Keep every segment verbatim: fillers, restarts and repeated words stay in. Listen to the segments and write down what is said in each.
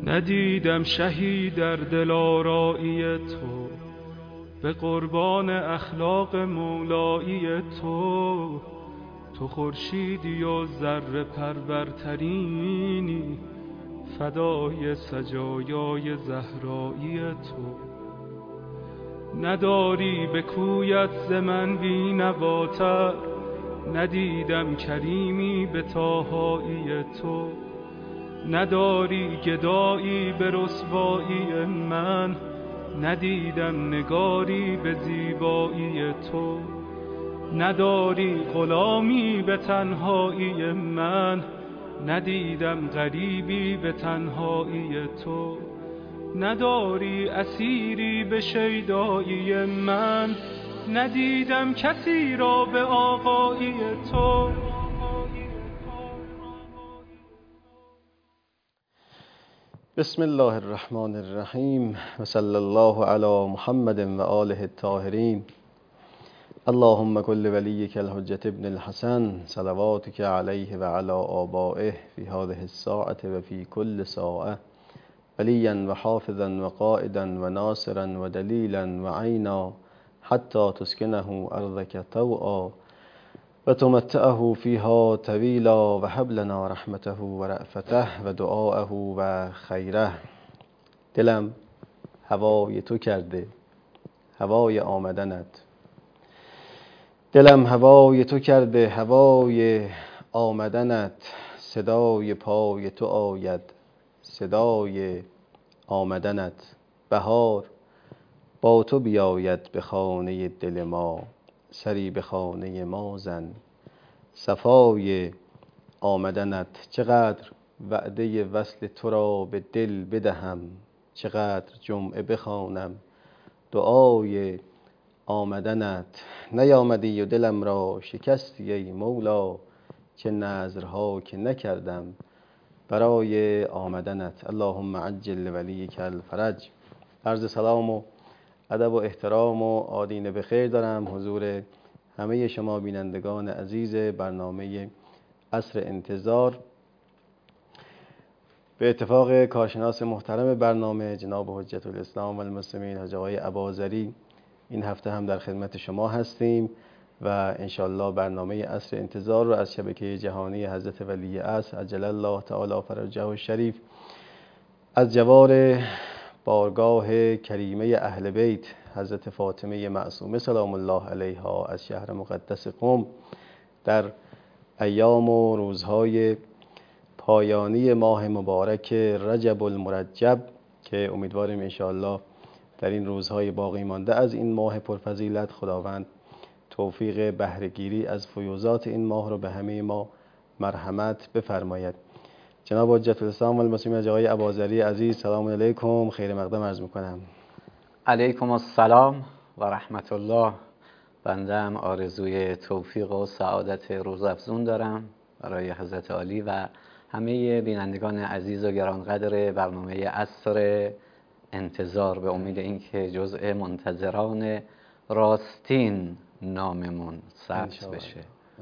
ندیدم شهی در دلارایی تو، به قربان اخلاق مولایی تو. تو خورشیدی و ذره پرورترینی، فدای سجایای زهرایی تو. نداری به کویت ز من بی نواتر، ندیدم کریمی به طاهایی تو. نداری گدایی به رسوایی من، ندیدم نگاری به زیبایی تو. نداری غلامی به تنهایی من، ندیدم غریبی به تنهایی تو. نداری اسیری به شیدایی من، ندیدم کسی را به آقایی تو. بسم الله الرحمن الرحیم و صلی الله علی محمد و آله الطاهرین. اللهم کل ولیک الحجة ابن الحسن صلواتک علیه و علی آبائه فی هذه الساعة و فی کل ساعة، ولیا و حافظا و قائدا و ناصرا و دلیلا و عینا، حتی تسکنه ارضک طوعا و تمتعه فیها طویلا، و هب لنا رحمته و رأفته و دعاءه و خیره. دلم هوای تو کرده، هوای آمدنت. دلم هوای تو کرده، هوای آمدنت. صدای پای تو آید، صدای آمدنت. بهار با تو بیاید به خانه دل ما، سری به خانه ما زن. صفای آمدنت. چقدر وعده وصل تو را به دل بدهم، چقدر جمعه بخوانم دعای آمدنت. نیامدی و دلم را شکستی ای مولا، چه نذرها که نکردم برای آمدنت. اللهم عجل لولیک الفرج. عرض سلام و ادب و احترام و آدینه به خیر دارم حضور همه شما بینندگان عزیز برنامه عصر انتظار. به اتفاق کارشناس محترم برنامه جناب حجت الاسلام و المسلمین حاج آقای اباظری، این هفته هم در خدمت شما هستیم و انشالله برنامه عصر انتظار رو از شبکه جهانی حضرت ولی عصر عجل الله تعالی فرجه الشریف، از جوار بارگاه کریمه اهل بیت حضرت فاطمه معصومه سلام الله علیها از شهر مقدس قم، در ایام و روزهای پایانی ماه مبارک رجب المرجب که امیدواریم انشاءالله در این روزهای باقی مانده از این ماه پرفضیلت خداوند توفیق بهره‌گیری از فیوضات این ماه رو به همه ما مرحمت بفرماید. جناب حجت الاسلام و المسلمین حاج آقای اباظری عزیز، سلام علیکم، خیر مقدم عرض میکنم. علیکم السلام و رحمت الله. بنده هم آرزوی توفیق و سعادت روزافزون دارم برای حضرت عالی و همه بینندگان عزیز و گرانقدر برنامه عصر انتظار، به امید اینکه جزء منتظران راستین ناممون ثبت بشه.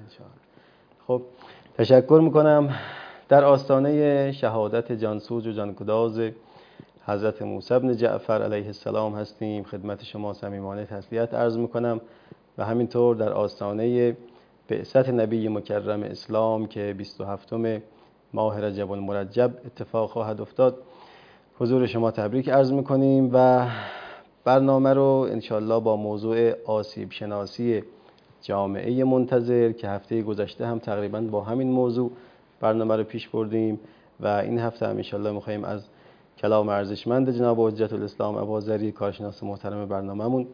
خب تشکر میکنم. در آستانه شهادت جانسوز و جانگداز حضرت موسی بن جعفر علیه السلام هستیم. خدمت شما صمیمانه تسلیت عرض میکنم و همینطور در آستانه بعثت نبی مکرم اسلام که بیست و هفتم ماه رجب المرجب اتفاق خواهد افتاد حضور شما تبریک عرض میکنیم و برنامه رو انشالله با موضوع آسیب شناسی جامعه منتظر که هفته گذشته هم تقریبا با همین موضوع برنامه رو پیش بردیم و این هفته هم انشالله میخواییم از کلام ارزشمند جناب حجت الاسلام اباظری کارشناس محترم برنامه‌مون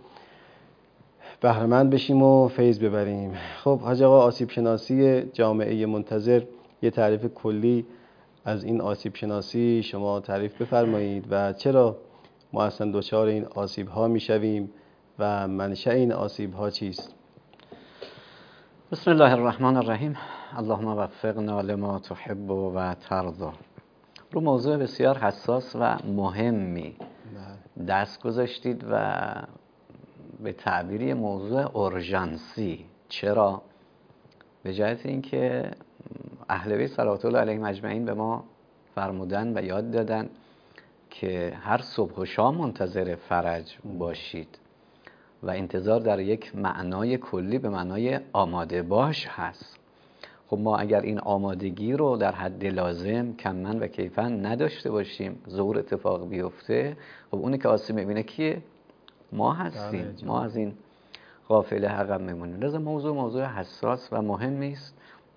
بهره‌مند بشیم و فیض ببریم. خب حاج آقا، آسیب شناسی جامعه منتظر، یه تعریف کلی از این آسیب شناسی شما تعریف بفرمایید و چرا ما اصلا دچار این آسیب ها میشویم و منشأ این آسیب ها چیست؟ بسم الله الرحمن الرحیم. اللهم وفقنا لما تحب و ترضا. رو موضوع بسیار حساس و مهمی دست گذاشتید و به تعبیری موضوع اورژانسی. چرا؟ به جهت اینکه اهل بیت صلوات الله علیهم اجمعین به ما فرمودن و یاد دادن که هر صبح و شام منتظر فرج باشید و انتظار در یک معنای کلی به معنای آماده باش هست. خب ما اگر این آمادگی رو در حد لازم کمن و کیفن نداشته باشیم، ظهور اتفاق بیفته، خب اونی که آسیب میبینه کیه؟ ما هستیم. ما از این قافله عقب میمونیم. لذا موضوع موضوع حساس و مهمی است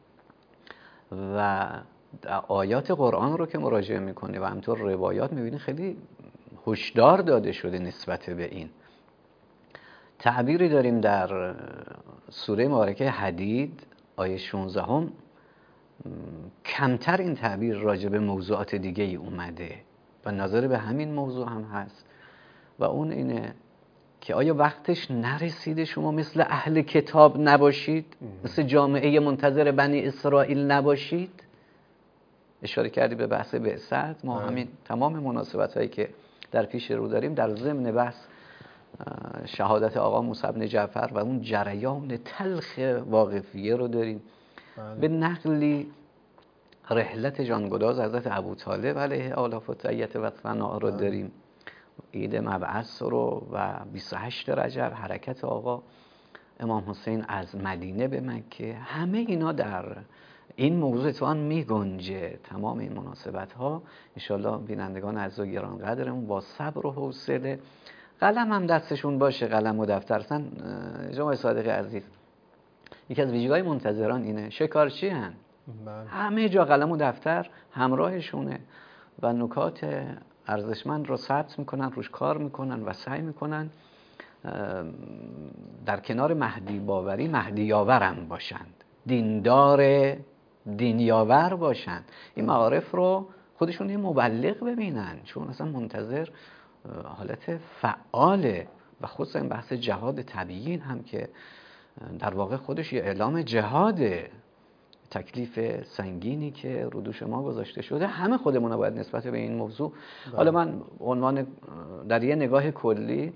و آیات قرآن رو که مراجعه میکنی و همطور روایات میبینی خیلی هشدار داده شده نسبت به این. تعبیری داریم در سوره مبارکه حدید آیه شانزده هم، کمتر این تعبیر راجع به موضوعات دیگه ای اومده و نظر به همین موضوع هم هست و اون اینه که آیا وقتش نرسیده شما مثل اهل کتاب نباشید؟ مثل جامعه منتظر بنی اسرائیل نباشید؟ اشاره کردی به بحث بعثت. ما همین تمام مناسبت هایی که در پیش رو داریم در ضمن بحث شهادت آقا موسی بن جعفر و اون جریان تلخ واقفیه رو داریم. بله. به نقلی رحلت جانگداز حضرت ابوطالب علیه آلاف و تحیت و ثنا رو داریم، عید مبعث رو و بیست و هشت رجب حرکت آقا امام حسین از مدینه به مکه. همه اینا در این موضوع توان می گنجه. تمام این مناسبت ها انشالله بینندگان عزیز و گرانقدرمون با صبر و حوصله، قلم هم دستشون باشه، قلم و دفتر. اصلا جناب صادق عزیز یکی از ویژگی‌های منتظران اینه، شکارچی هن. همه جا قلم و دفتر همراهشونه و نکات ارزشمند رو ثبت میکنن، روش کار میکنن و سعی میکنن در کنار مهدی باوری مهدی یاورم باشند، دیندار دین یاور باشند. این معارف رو خودشون یه مبلغ ببینن، چون اصلا منتظر حالت فعاله و خصوصا این بحث جهاد تبیین هم که در واقع خودش یه اعلام جهاده، تکلیف سنگینی که رو دوش ما گذاشته شده. همه خودمون باید نسبت به این موضوع بله. حالا من عنوان در یه نگاه کلی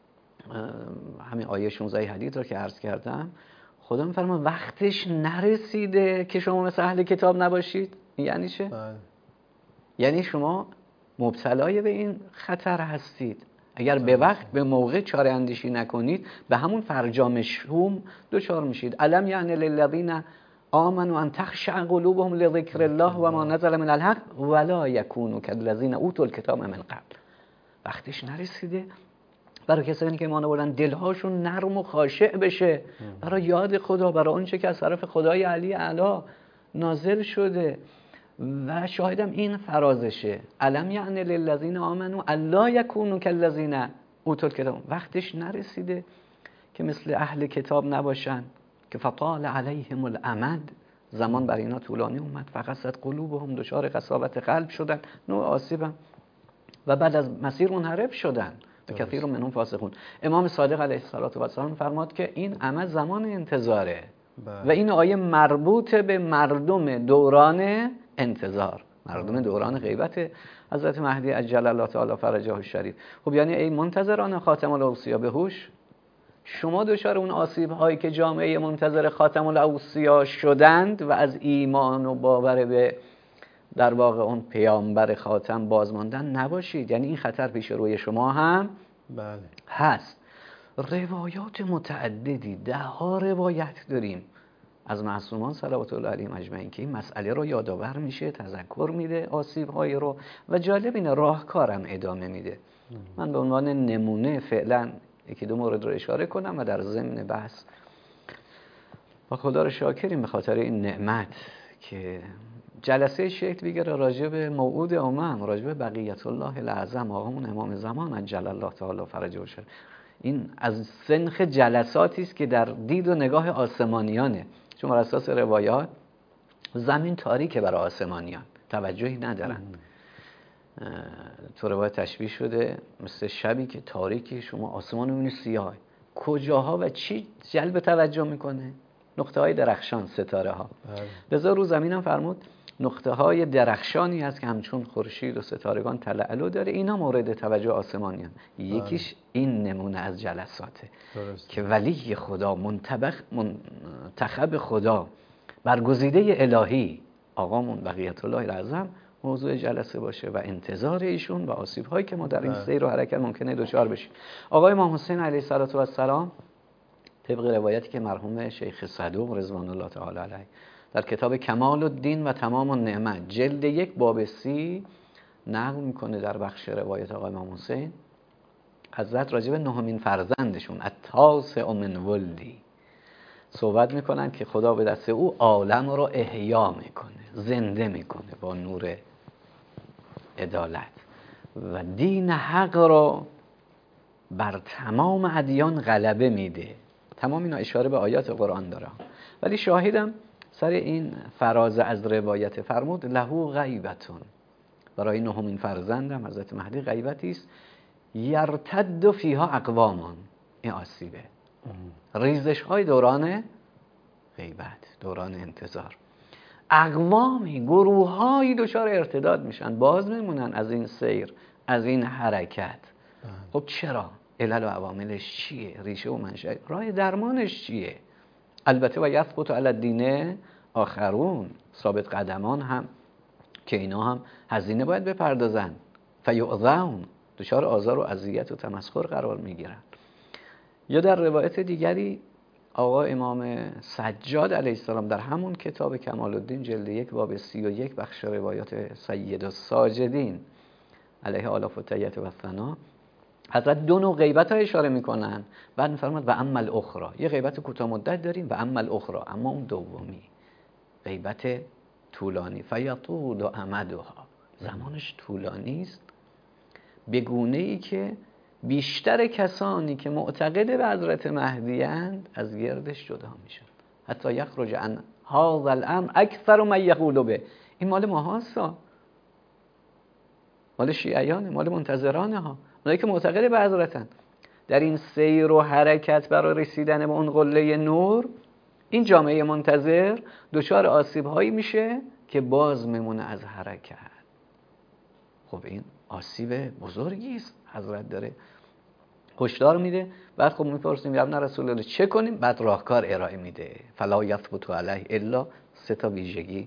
همین آیه شانزده حدید رو که عرض کردم، خدا میفرما وقتش نرسیده که شما مثل اهل کتاب نباشید. یعنی چه؟ بله. یعنی شما مبتلای به این خطر هستید. اگر به وقت به موقع چاره اندیشی نکنید به همون فرجام شوم دوچار میشید. الم یعنی للذین آمنوا ان تخشع قلوبهم لذکر الله و ما نزل من الحق ولا یکونوا کالذین اوتوا الکتاب من قبل. وقتش نرسیده برای کسانی که ایمان آوردن دلهاشون نرم و خاشع بشه برای یاد خدا، برای اون چه که از طرف خدای علی اعلی نازل شده. و شاهدم این فرازشه، الم یعنی للذین آمنوا الا یکونوا کالذین اوتوا الکتاب. وقتش نرسیده که مثل اهل کتاب نباشن که فطال علیهم الامد، زمان بر اینا طولانی اومد، فقست قلوبهم، دچار قساوت قلب شدن، نوع آسیبم و بعد از مسیر منحرف شدن و کثیر منهم فاسقون. امام صادق علیه السلام فرماد که این امد زمان انتظاره و این آیه مربوط به مردم دوران انتظار، مردم دوران غیبت حضرت مهدی عجل الله تعالی فرجه الشریف. خب یعنی ای منتظران خاتم الاوصیا بهوش، شما دچار اون آسیب هایی که جامعه منتظر خاتم الاوصیا شدند و از ایمان و باور به در واقع اون پیامبر خاتم بازماندن نباشید. یعنی این خطر پیش روی شما هم بله. هست. روایات متعددی، ده ها روایت داریم از معصومان صلوات الله علیهم اجمعین که این مسئله رو یادآور میشه، تذکر میده آسیب های رو و جالب اینه راهکارم ادامه میده. من به عنوان نمونه فعلا یکی دو مورد رو اشاره کنم و در ضمن بحث و خدا رو شاکریم به خاطر این نعمت که جلسه شکل بگیره راجع به موعود امم، راجع به بقیت الله الاعظم آقامون امام زمان عجل الله تعالی فرجه الشریف. این از سنخ جلساتی است که در دید و نگاه آسمانیانه، چون بر اساس روایات زمین تاریکه برای آسمانیان، توجهی ندارن. تو روایت تشبیه شده مثل شبی که تاریکی، شما آسمان رو می‌بینید سیاه، کجاها و چی جلب توجه میکنه؟ نقطه های درخشان، ستاره ها. لذا رو زمین هم فرمود نقطه های درخشانی هست که همچون خورشید و ستارگان تلالو داره، اینا مورد توجه آسمانیان. یکیش این نمونه از جلساته درست. که ولی خدا، منتبخ منتخب خدا، برگزیده الهی آقامون بقیت الله الاعظم موضوع جلسه باشه و انتظار ایشون و آسیب هایی که ما در این سیر و حرکت ممکنه دچار بشیم. آقای امام حسین علیه السلام طبق روایتی که مرحوم شیخ صدوق رضوان الله تعالی علیه در کتاب کمال الدین و تمام النعمه جلد یک باب سی نقل میکنه، در بخش روایت آقای امام حسین حضرت راجع به نهمین فرزندشون التاسع من ولدی صحبت میکنن که خدا به دست او عالم رو احیا میکنه، زنده میکنه با نور عدالت و دین حق رو بر تمام ادیان غلبه میده. تمام اینا اشاره به آیات قرآن داره، ولی شاهدم سر این فراز از روایت فرمود لهو غیبتون، برای نهمین فرزندم حضرت مهدی غیبتی است یرتد فیها اقوامان. این آسیبه، ریزش های دوران غیبت، دوران انتظار، اقوامی گروه هایی دچار ارتداد میشن، باز میمونن از این سیر، از این حرکت. خب چرا؟ علل و عواملش چیه؟ ریشه و منشأ، راه درمانش چیه؟ البته و یثبت علی الدین آخرون، ثابت قدمان هم که اینا هم هزینه باید بپردازن، فیؤذون، دچار آزار و اذیت و تمسخر قرار میگیرن. یا در روایت دیگری آقا امام سجاد علیه السلام در همون کتاب کمال الدین جلد یک باب سی و یک بخش روایات سید الساجدین علیه آلاف و تیت و ثنا حضرت دو نوع غیبت ها اشاره میکنن، بعد میفرماد و اما الاخرى، یه غیبت کوتاه مدت داریم و اما الاخرى، اما اون دومی غیبت طولانی، فیطول و امدها، زمانش طولانی است به گونه ای که بیشتر کسانی که معتقد به حضرت مهدی اند از گردش جدا میشن، حتی یخرج عن هذا الامر اکثر من یقول به. این مال ماهاست، مال شیعیانه، مال منتظرانه ها، اونایی که معتقد به حضرتن. در این سیر و حرکت برای رسیدن به اون قله نور، این جامعه منتظر دچار آسیب هایی میشه که باز میمونه از حرکت. خب این آسیب بزرگی است. حضرت داره هشدار میده، بعد خب میپرسیم یا ابن رسول الله چه کنیم؟ بعد راهکار ارائه میده، فلا یثبت علیه الا سه تا ویژگی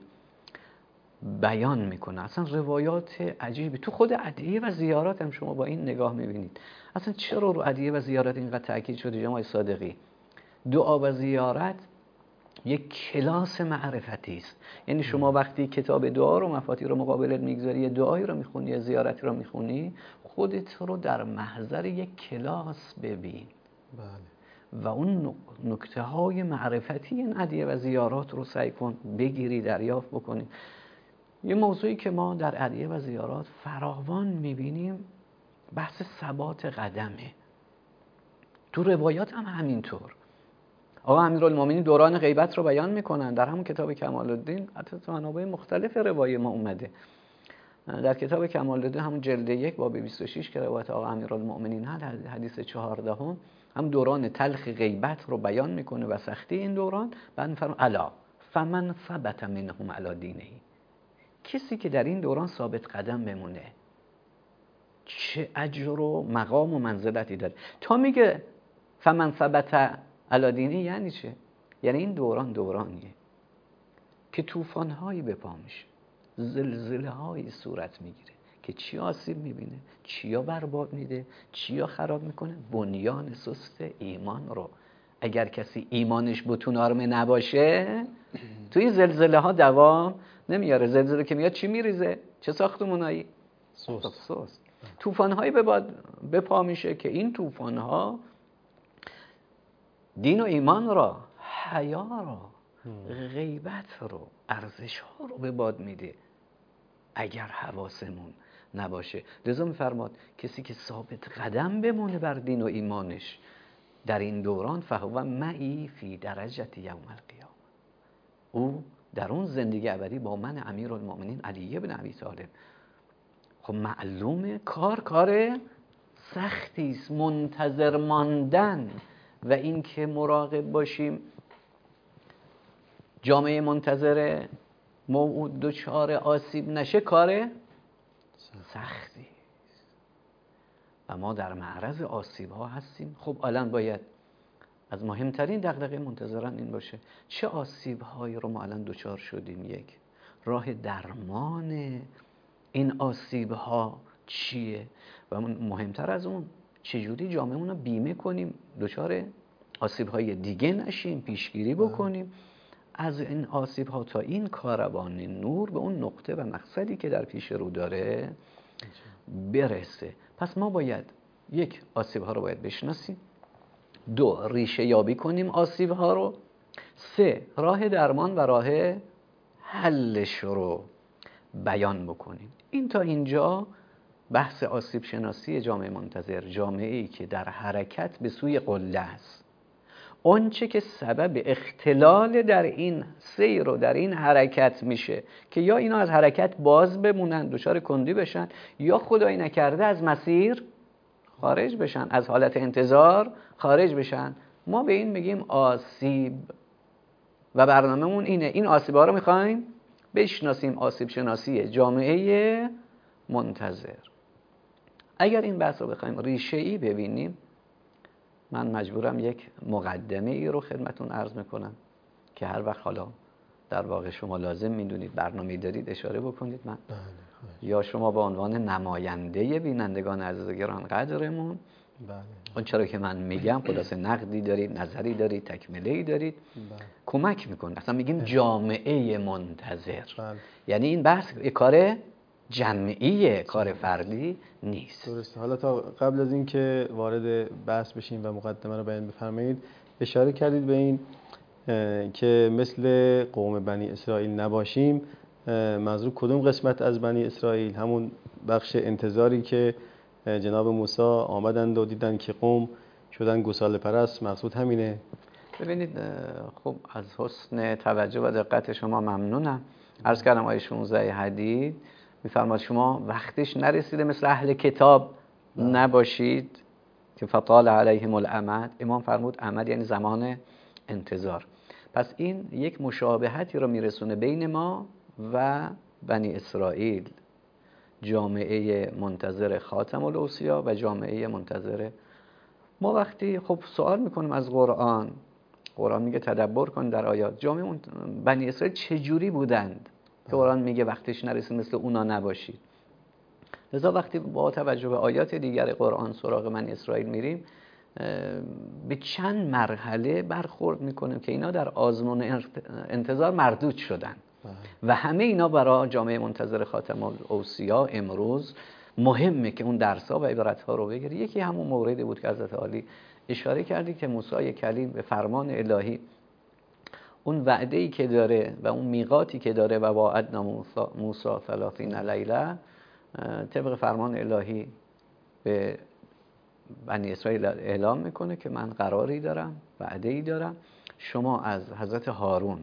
بیان میکنه. اصلا روایات عجیبی تو خود ادعیه و زیارات هم شما با این نگاه میبینید. اصلا چرا رو ادعیه و زیارات اینقدر تاکید شده جناب صادقی؟ دعا و زیارت یک کلاس معرفتی است. یعنی شما وقتی کتاب دعا رو مفاتیح رو مقابلت میگذاری، یه دعایی رو میخونی یا زیارتی رو میخونی، خودت رو در محضر یک کلاس ببین. بله. و اون نکته های معرفتی این ادعیه و زیارات رو سعی کن بگیری، دریافت بکنی. یه موضوعی که ما در ادعیه و زیارات فراوان میبینیم بحث ثبات قدمه. تو روایات هم همینطور. آقا امیرالمومنین دوران غیبت رو بیان میکنن در همون کتاب کمال الدین، حتی تو منابع مختلف روایه ما اومده. در کتاب کمال الدین همون جلد یک باب بیست و شش که روایت آقا امیرالمومنین هست، حدیث چهاردهم، هم دوران تلخ غیبت رو بیان میکنه و سختی این دوران. بعد میفرماید الا فمن ثبت منهم علی دینه، کسی که در این دوران ثابت قدم بمونه چه اجر و مقام و منزلتی داره. تا میگه فمن ثبت علی دینه یعنی چه؟ یعنی این دوران دورانیه که طوفان‌هایی به پا میشه، زلزله‌هایی صورت میگیره که چی آسیب میبینه، چیا برباد میده، چیا خراب میکنه؟ بنیان سست ایمان رو. اگر کسی ایمانش بتون آرمه نباشه تو این زلزله ها دوام نمیاره. زلزله که میاد چی میریزه؟ چه ساختمونایی؟ سست. سست. طوفان‌هایی به پا میشه که این طوفان‌ها دین و ایمان را، حیا را، غیبت رو، ارزش ها رو به باد میده اگر حواسمون نباشه. لذا میفرماد کسی که ثابت قدم بمونه بر دین و ایمانش در این دوران، فهو معی فی درجت یوم القیامه، او در اون زندگی ابدی با من امیرالمومنین علی بن ابی طالب. خب معلومه کار کار سختی است، منتظر ماندن و این که مراقب باشیم جامعه منتظر موعود دچار آسیب نشه کار سختی و ما در معرض آسیب ها هستیم. خب الان باید از مهمترین دغدغه منتظران این باشه چه آسیب هایی رو ما الان دچار شدیم. یک راه درمان این آسیب ها چیه و مهمتر از اون چجوری جامعه‌مون رو بیمه کنیم دچار آسیب های دیگه نشیم، پیشگیری بکنیم از این آسیب ها تا این کاروان نور به اون نقطه و مقصدی که در پیش رو داره برسه. پس ما باید یک، آسیب ها رو باید بشناسیم، دو، ریشه یابی کنیم آسیب ها رو، سه، راه درمان و راه حلش رو بیان بکنیم. این تا اینجا بحث آسیب شناسی جامعه منتظر، جامعه‌ای که در حرکت به سوی قله است. آنچه که سبب اختلال در این سیر و در این حرکت میشه که یا اینا از حرکت باز بمونن، دچار کندی بشن، یا خدایی نکرده از مسیر خارج بشن، از حالت انتظار خارج بشن، ما به این میگیم آسیب. و برنامه‌مون اینه، این آسیب‌ها رو می‌خوایم بشناسیم، آسیب شناسی جامعه منتظر. اگر این بحث رو بخوایم ریشه‌ای ببینیم، من مجبورم یک مقدمه ای رو خدمتون عرض میکنم که هر وقت حالا در واقع شما لازم میدونید برنامه‌ای دارید اشاره بکنید، من بله. یا شما به عنوان نماینده بینندگان عزیز گرانقدرمون بله. اون چرا که من میگم خلاصه نقدی دارید، نظری دارید، تکمله‌ای دارید بله. کمک میکنه. اصلا میگیم جامعه منتظر بله. یعنی این بحث کار جمعی، کار فردی نیست. درسته. حالا تا قبل از این که وارد بحث بشیم و مقدمه رو بیان بفرمایید، اشاره کردید به این که مثل قوم بنی اسرائیل نباشیم. منظور کدوم قسمت از بنی اسرائیل؟ همون بخش انتظاری که جناب موسی آمدند و دیدن که قوم شدن گوساله پرست، مقصود همینه؟ ببینید خب از حسن توجه و دقت شما ممنونم. عرض کردم آیه شانزده حدید میفرماد شما وقتش نرسیده مثل اهل کتاب نباشید که فطال علیهم الامد. امام فرمود امد یعنی زمان انتظار. پس این یک مشابهتی رو میرسونه بین ما و بنی اسرائیل، جامعه منتظر خاتم الاوصیا و جامعه منتظر ما. وقتی خب سوال میکنیم از قرآن، قرآن میگه تدبر کن در آیات، جامعه بنی اسرائیل چجوری بودند که قرآن میگه وقتش نرسید مثل اونا نباشید. لذا وقتی با توجه به آیات دیگر قرآن سراغ بنی اسرائیل میریم، به چند مرحله برخورد میکنیم که اینا در آزمون انتظار مردود شدن و همه اینا برای جامعه منتظر خاتم الاوصیا امروز مهمه که اون درس‌ها و عبرت‌ها رو بگیری. یکی همون موردی بود که حضرت عالی اشاره کردی که موسی کلیم به فرمان الهی، اون وعده‌ای که داره و اون میقاتی که داره و وعدنا موسی ثلاثین لیله، طبق فرمان الهی به بنی اسرائیل اعلام میکنه که من قراری دارم، وعده‌ای دارم، شما از حضرت هارون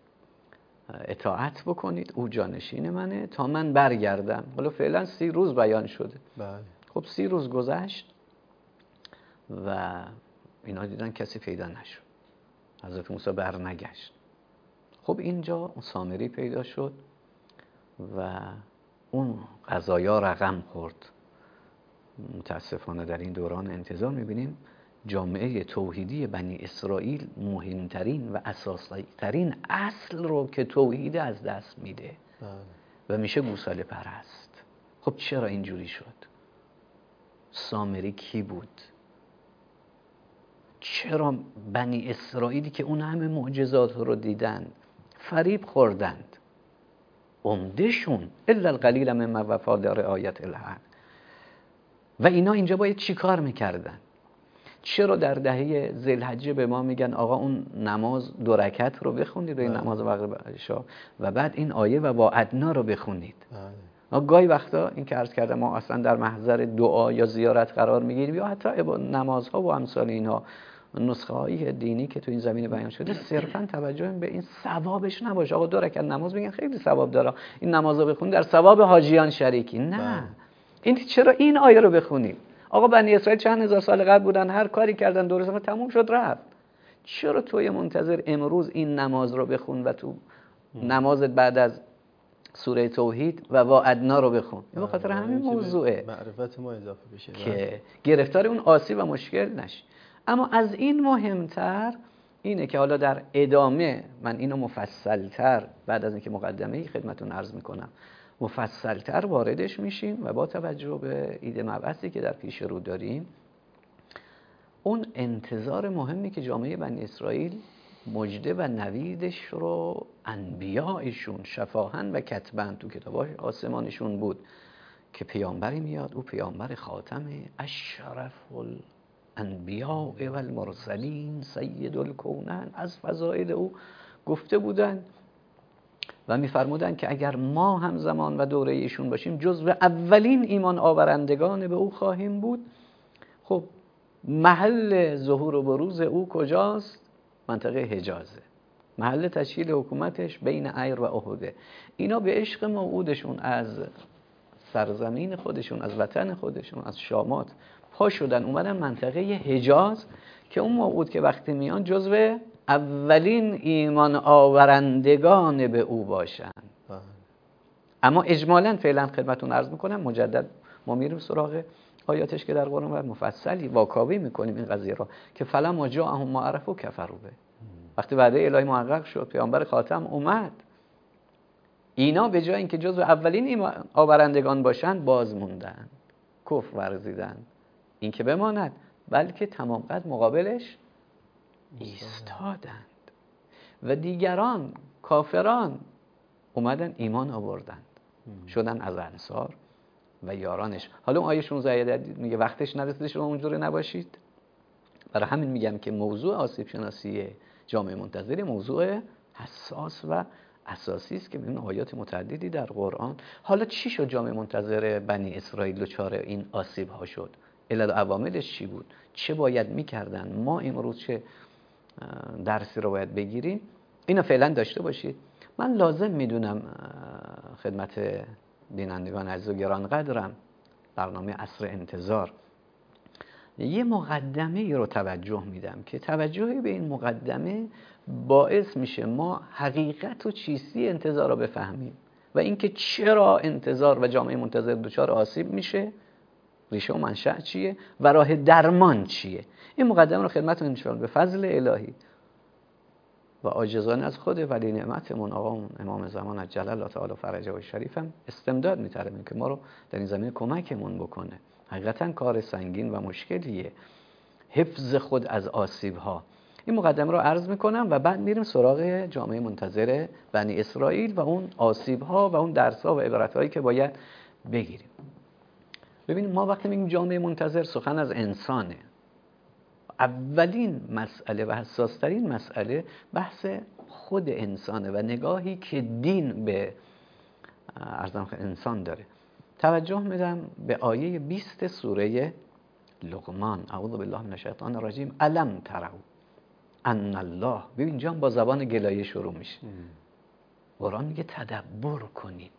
اطاعت بکنید، او جانشین منه تا من برگردم. حالا فعلا سی روز بیان شده بله. خب سی روز گذشت و اینا دیدن کسی پیدا نشد، حضرت موسی بر نگشت. خب اینجا اون سامری پیدا شد و اون قضایا رقم خورد. متاسفانه در این دوران انتظار میبینیم جامعه توحیدی بنی اسرائیل مهمترین و اساسی ترین اصل رو که توحید از دست میده و میشه گوساله پرست. خب چرا اینجوری شد؟ سامری کی بود؟ چرا بنی اسرائیلی که اون همه معجزات رو دیدن فریب خوردند؟ عمدهشون الا القلیل ممن وفا لرعایت الحق. و اینا اینجا باید چی کار میکردن؟ چرا در دهه ذوالحجه به ما میگن آقا اون نماز دو رکعت رو بخونید، این نماز مغرب عشا، و بعد این آیه و وعدنا رو بخونید. ما گاهی وقتا این که عرض کردم ما اصلا در محضر دعا یا زیارت قرار میگیریم یا حتی نمازها و امثال اینها، نسخه هایی دینی که تو این زمینه بیان شده، صرفا توجه به این ثوابش نباشه. آقا دو رکعت نماز میگن خیلی ثواب داره، این نماز رو بخونید در ثواب حاجیان شریکی. نه، این چرا این آیه رو بخونید؟ آقا بنی اسرائیل چند هزار سال قبل بودن، هر کاری کردن درست ما تموم شد رفت. چرا توی منتظر امروز این نماز رو بخون و تو نمازت بعد از سوره توحید و وعدنا رو بخون؟ به خاطر همین موضوعه، معرفت ما اضافه بشه که گرفتار اون آسیب و مشکل نشی. اما از این مهمتر اینه که حالا در ادامه من اینو مفصلتر بعد از اینکه مقدمه‌ای خدمتون عرض میکنم مفصلتر واردش میشیم و با توجه به ایده مبعثی که در پیش رو داریم، اون انتظار مهمی که جامعه بنی اسرائیل مجده و نویدش رو انبیایشون شفاهن و کتبن تو کتابای آسمانشون بود که پیامبری میاد، او پیامبر خاتمه، اشرف الانبیاء و المرسلین سید الکونین، از فضائل او گفته بودن و میفرمودن که اگر ما همزمان و دوره ایشون باشیم جزو اولین ایمان آورندگان به او خواهیم بود. خب محل ظهور و بروز او کجاست؟ منطقه حجازه. محل تشکیل حکومتش بین عیر و احده. اینا به عشق موعودشون از سرزمین خودشون، از وطن خودشون، از شامات پا شدن اومدن منطقه حجاز که اون موعود که وقتی میان جزو اولین ایمان آورندگان به او باشن. اما اجمالاً فعلا خدمتون عرض میکنم، مجدد ما میریم سراغ آیاتش که در قرآن و مفصلی واکاوی میکنیم این قضیه را که فلما جاءهم ما عرفوا کفروا به. وقتی وعده الهی محقق شد، پیامبر خاتم اومد، اینا به جای اینکه جزو اولین ایمان آورندگان باشن باز موندن، کفر ورزیدن. این که بماند، بلکه تمام قد مقابلش ایستادند و دیگران کافران اومدن ایمان آوردند، شدن از انصار و یارانش. حالا اون آیه شانزده میگه وقتش نرسیده شما اونجوری نباشید. برای همین میگم که موضوع آسیب شناسی جامعه منتظر موضوع حساس و اساسی است که این آیات متعددی در قرآن. حالا چی شد جامعه منتظر بنی اسرائیل دچار این آسیب ها شد؟ علل و عواملش چی بود؟ چه باید میکردن؟ ما امروز چه درسی رو باید بگیریم؟ اینو فعلا داشته باشید. من لازم میدونم خدمت بینندگان عزیز و گرانقدرم برنامه عصر انتظار یه مقدمه رو توجه میدم که توجهی به این مقدمه باعث میشه ما حقیقت و چیستی انتظار رو بفهمیم و اینکه چرا انتظار و جامعه منتظر دچار آسیب میشه، ریشه و منشأ چیه و راه درمان چیه. این مقدمه رو خدمتتون انشاءالله به فضل الهی و عاجزانه از خود ولی نعمتمون آقامون امام زمان عجل الله تعالی فرجه و شریفم استمداد می‌طلبیم که ما رو در این زمینه کمکمون بکنه. حقیقتا کار سنگین و مشکلیه حفظ خود از آسیب‌ها. این مقدمه رو عرض میکنم و بعد میریم سراغ جامعه منتظر بنی اسرائیل و اون آسیب‌ها و اون درس‌ها و عبرت‌هایی که باید بگیریم. ببینید ما وقتی میگیم جامعه منتظر سخن از انسانه. اولین مسئله و حساسترین مسئله بحث خود انسانه و نگاهی که دین به ارزم انسان داره. توجه میدم به آیه بیست سوره لقمان. اعوذ بالله من الشیطان الرجیم. الم تروا ان الله. ببین اینجا با زبان گلایه شروع میشه. قرآن میگه تدبر کنید.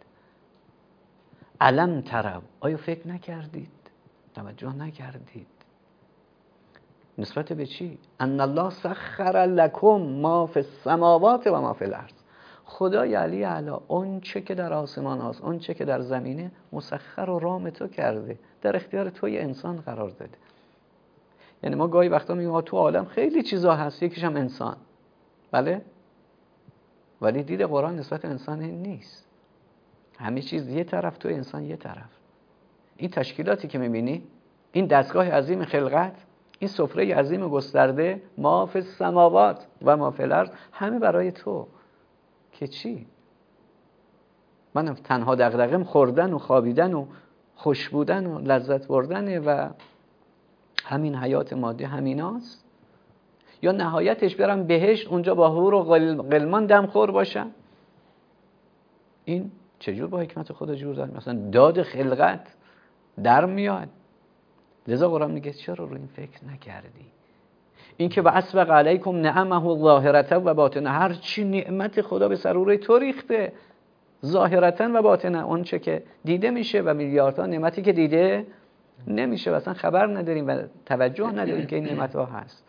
الم تروا، آیا فکر نکردید؟ توجه نکردید؟ نسبت به چی؟ ان الله سخر لکم ما فی السماوات و ما فی الارض. خدای علی اعلی اون چه که در آسمان هاست، اون چه که در زمینه مسخر و رام تو کرده، در اختیار توی انسان قرار داده. یعنی ما گاهی وقتا میگیم تو عالم خیلی چیزا هست، یکیش هم انسان، بله، ولی دید قرآن نسبت انسان این نیست. همه چیز یه طرف، تو انسان یه طرف. این تشکیلاتی که میبینی، این دستگاه عظیم خلقت، این سفره عظیم گسترده، ما فی السماوات و ما فی الارض، همه برای تو که چی؟ من تنها دغدغه‌ام خوردن و خوابیدن و خوش بودن و لذت بردن و همین حیات مادی همیناست؟ یا نهایتش برم بهشت اونجا با حور و غلمان دمخور باشم؟ این چجور با حکمت خدا جور داره؟ مثلا داد خلقت در میاد. لذا قرآن میگه چرا رو این فکر نکردی؟ این که و اسبق علیکم نعمه ظاهرة و باطنه، هر چی نعمت خدا به سر و روی تو ریخته ظاهرتا و باطنه، اون چه که دیده میشه و میلیاردها نعمتی که دیده نمیشه و اصلا خبر نداریم و توجه نداریم که این نعمت ها هست.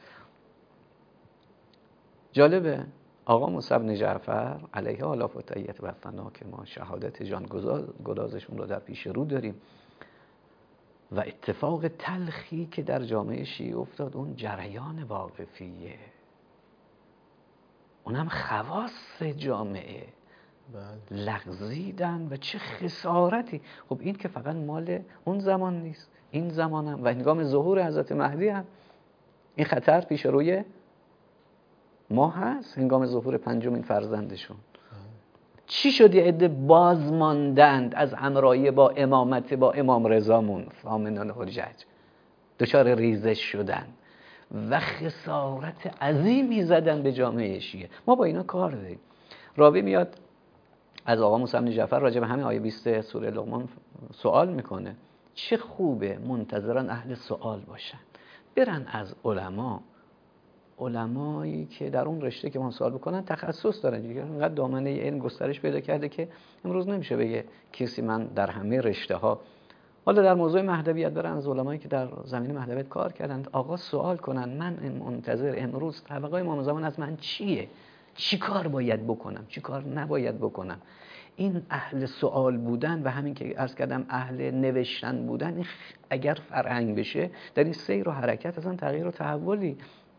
جالبه آقا موسی بن جعفر علیه آلاف و تحیت و ثنا که ما شهادت جان گدازشون رو در پیش رو داریم و اتفاق تلخی که در جامعه شیعه افتاد، اون جریان واقفیه، اونم خواص جامعه لغزیدن و چه خسارتی. خب این که فقط مال اون زمان نیست، این زمان هم و هنگام ظهور حضرت مهدی هم این خطر پیش روی ما هست. هنگام ظهور پنجمین فرزندشون چی شد؟ یه عده باز ماندند از همراهی با امامت با امام رضامون ثامن الحجج، دچار ریزش شدن و خسارت عظیمی زدن به جامعه شیعه. ما با اینا کار داریم. راوی میاد از آقا موسی بن جعفر راجع به همین آیه بیست سوره لقمان سوال میکنه. چه خوبه منتظرن اهل سوال باشن، برن از علما، علمایی که در اون رشته که ما سوال بکنن تخصص دارن. دیگه انقدر دامنه علم گسترش پیدا کرده که امروز نمیشه بگه کسی من در همه رشته ها. حالا در موضوع مهدویت برن از علمایی که در زمین مهدویت کار کردن، آقا سوال کنن من منتظر امروز طبقه امام زمان از من چیه، چی کار باید بکنم، چی کار نباید بکنم. این اهل سوال بودن و همین که عرض کردم اهل نوشتن بودن، این اگر فرهنگ بشه در این سیر و حرکت اصلا تغییر و تحولی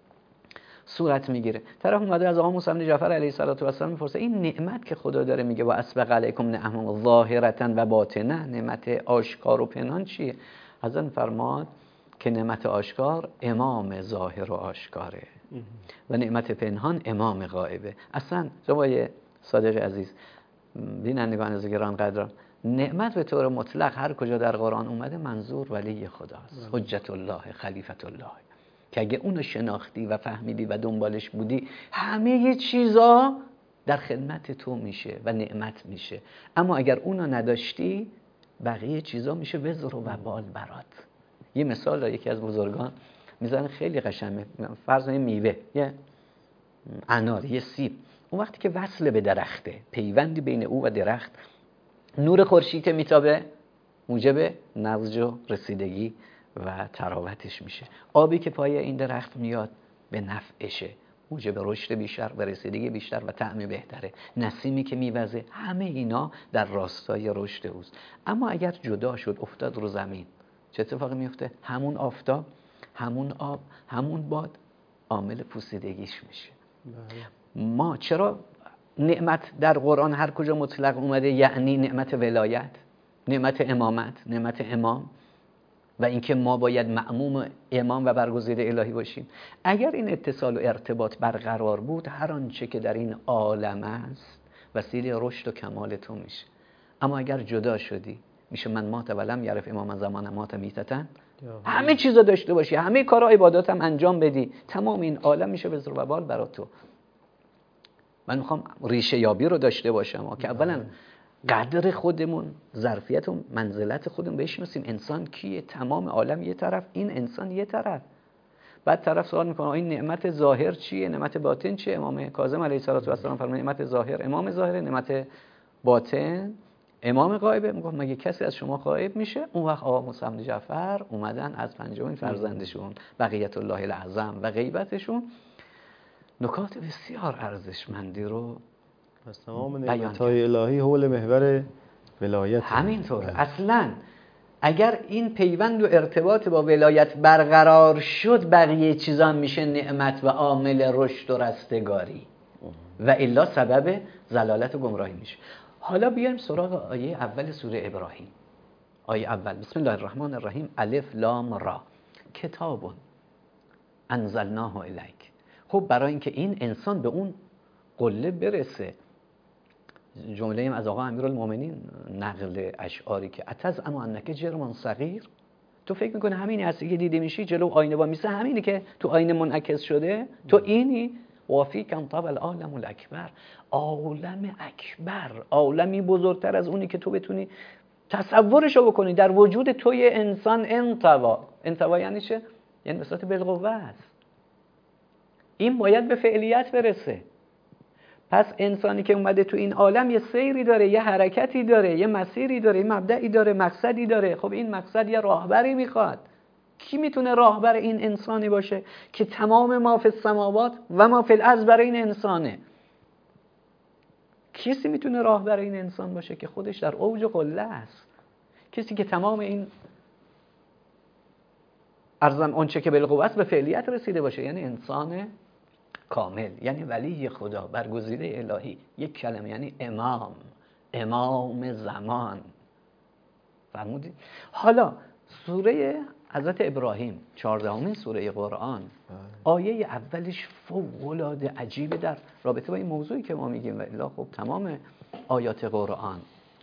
صورت میگیره. طرف اومده از آقا موسی بن جعفر علیه السلام میپرسه این نعمت که خدا داره میگه و اسبغ علیکم نعمه ظاهرة و باطنه، نعمت آشکار و پنهان چیه؟ حضرت فرماد که نعمت آشکار امام ظاهر و آشکاره و نعمت پنهان امام غایبه. اصلا جوای صادق عزیز، بینندگان از گران قدر، نعمت به طور مطلق هر کجا در قرآن اومده منظور ولی خداست، حجت الله، خلیفت الله، که اگه اونو شناختی و فهمیدی و دنبالش بودی همه چیزا در خدمت تو میشه و نعمت میشه. اما اگر اونو نداشتی بقیه چیزا میشه وزر و وبال برات. یه مثال یکی از بزرگان میزنه خیلی قشنگه. فرض کنید میوه، یه انار، یه سیب، اون وقتی که وصل به درخته، پیوندی بین او و درخت، نور خورشید که میتابه موجب نضج و رسیدگی و تراوتش میشه. آبی که پای این درخت میاد به نفعشه، موجب رشد بیشتر و رسیدگی بیشتر و طعم بهتره. نسیمی که میوزه، همه اینا در راستای رشد اوست. اما اگر جدا شد افتاد رو زمین، چه اتفاقی میفته؟ همون آفتاب، همون آب، همون باد عامل پوسیدگیش میشه. ما چرا نعمت در قرآن هر کجا مطلق اومده یعنی نعمت ولایت، نعمت امامت، نعمت امام و اینکه ما باید مأموم امام و برگزیده الهی باشیم. اگر این اتصال و ارتباط برقرار بود هر آنچه که در این عالم است وسیله رشد و کمال تو میشه. اما اگر جدا شدی میشه من مات ولم یعرف امام زمان مات میتتن، همه چیزا داشته باشی، همه کارا عبادات هم انجام بدی، تمام این عالم میشه وزر و وبال برای تو. من میخوام ریشه یابی رو داشته باشم که اولا قدر خودمون، ظرفیت و منزلت خودمون بشناسیم. انسان کیه؟ تمام عالم یه طرف، این انسان یه طرف. بعد طرف سوال میکنه این نعمت ظاهر چیه، نعمت باطن چیه؟ امام کاظم علیه السلام فرمود نعمت ظاهر امام ظاهره، نعمت باطن امام غایبه. میگه مگه کسی از شما غایب میشه؟ اون وقت آقا موسی بن جعفر اومدن از پنجمین فرزندشون بقیت الله الاعظم و غیبتشون نکات بسیار ارزشمندی رو پس تمام نعمت‌های الهی حول محور ولایت همینطوره. اصلا اگر این پیوند و ارتباط با ولایت برقرار شد بقیه چیزا هم میشه نعمت و عامل رشد و رستگاری و الا سبب ضلالت و گمراهی میشه. حالا بیایم سراغ آیه اول سوره ابراهیم. آیه اول بسم الله الرحمن الرحیم الف لام را کتاب انزلناه الیک. خب برای اینکه این انسان به اون قله برسه، جمله ایم از آقا امیرالمومنین نقل اشعاری که اتز اما انک جرمان صغیر، تو فکر میکنه همینی هستی که دیده میشی جلو آینه با میسه، همینی که تو آینه منعکس شده، تو اینی؟ وافی کن طب العالم الاکبر، عالم اکبر، عالمی بزرگتر از اونی که تو بتونی تصورشو بکنی در وجود توی انسان انطوا. انطوا یعنی چه؟ یعنی به صورت بالقوه است. این باید به فعلیت برسه. پس انسانی که اومده تو این عالم یه سیری داره، یه حرکتی داره، یه مسیری داره، یه مبدعی داره، مقصدی داره. خب این مقصد یه راهبری میخواد. کی میتونه راهبر این انسانی باشه که تمام ما فی السماوات و ما فی الارض برای این انسانه؟ کسی میتونه راهبر این انسان باشه که خودش در اوج قله است؟ کسی که تمام این ارزم اونچه که بالقوه است به فعلیت رسیده باشه، یعنی انسان کامل، یعنی ولی خدا، برگزیده الهی. یک کلمه یعنی امام، امام زمان. فرمودید؟ حالا سوره حضرت ابراهیم، چهاردهمین سوره قرآن، آیه اولش فوق‌العاده عجیبه در رابطه با این موضوعی که ما میگیم، و الا خب تمام آیات قرآن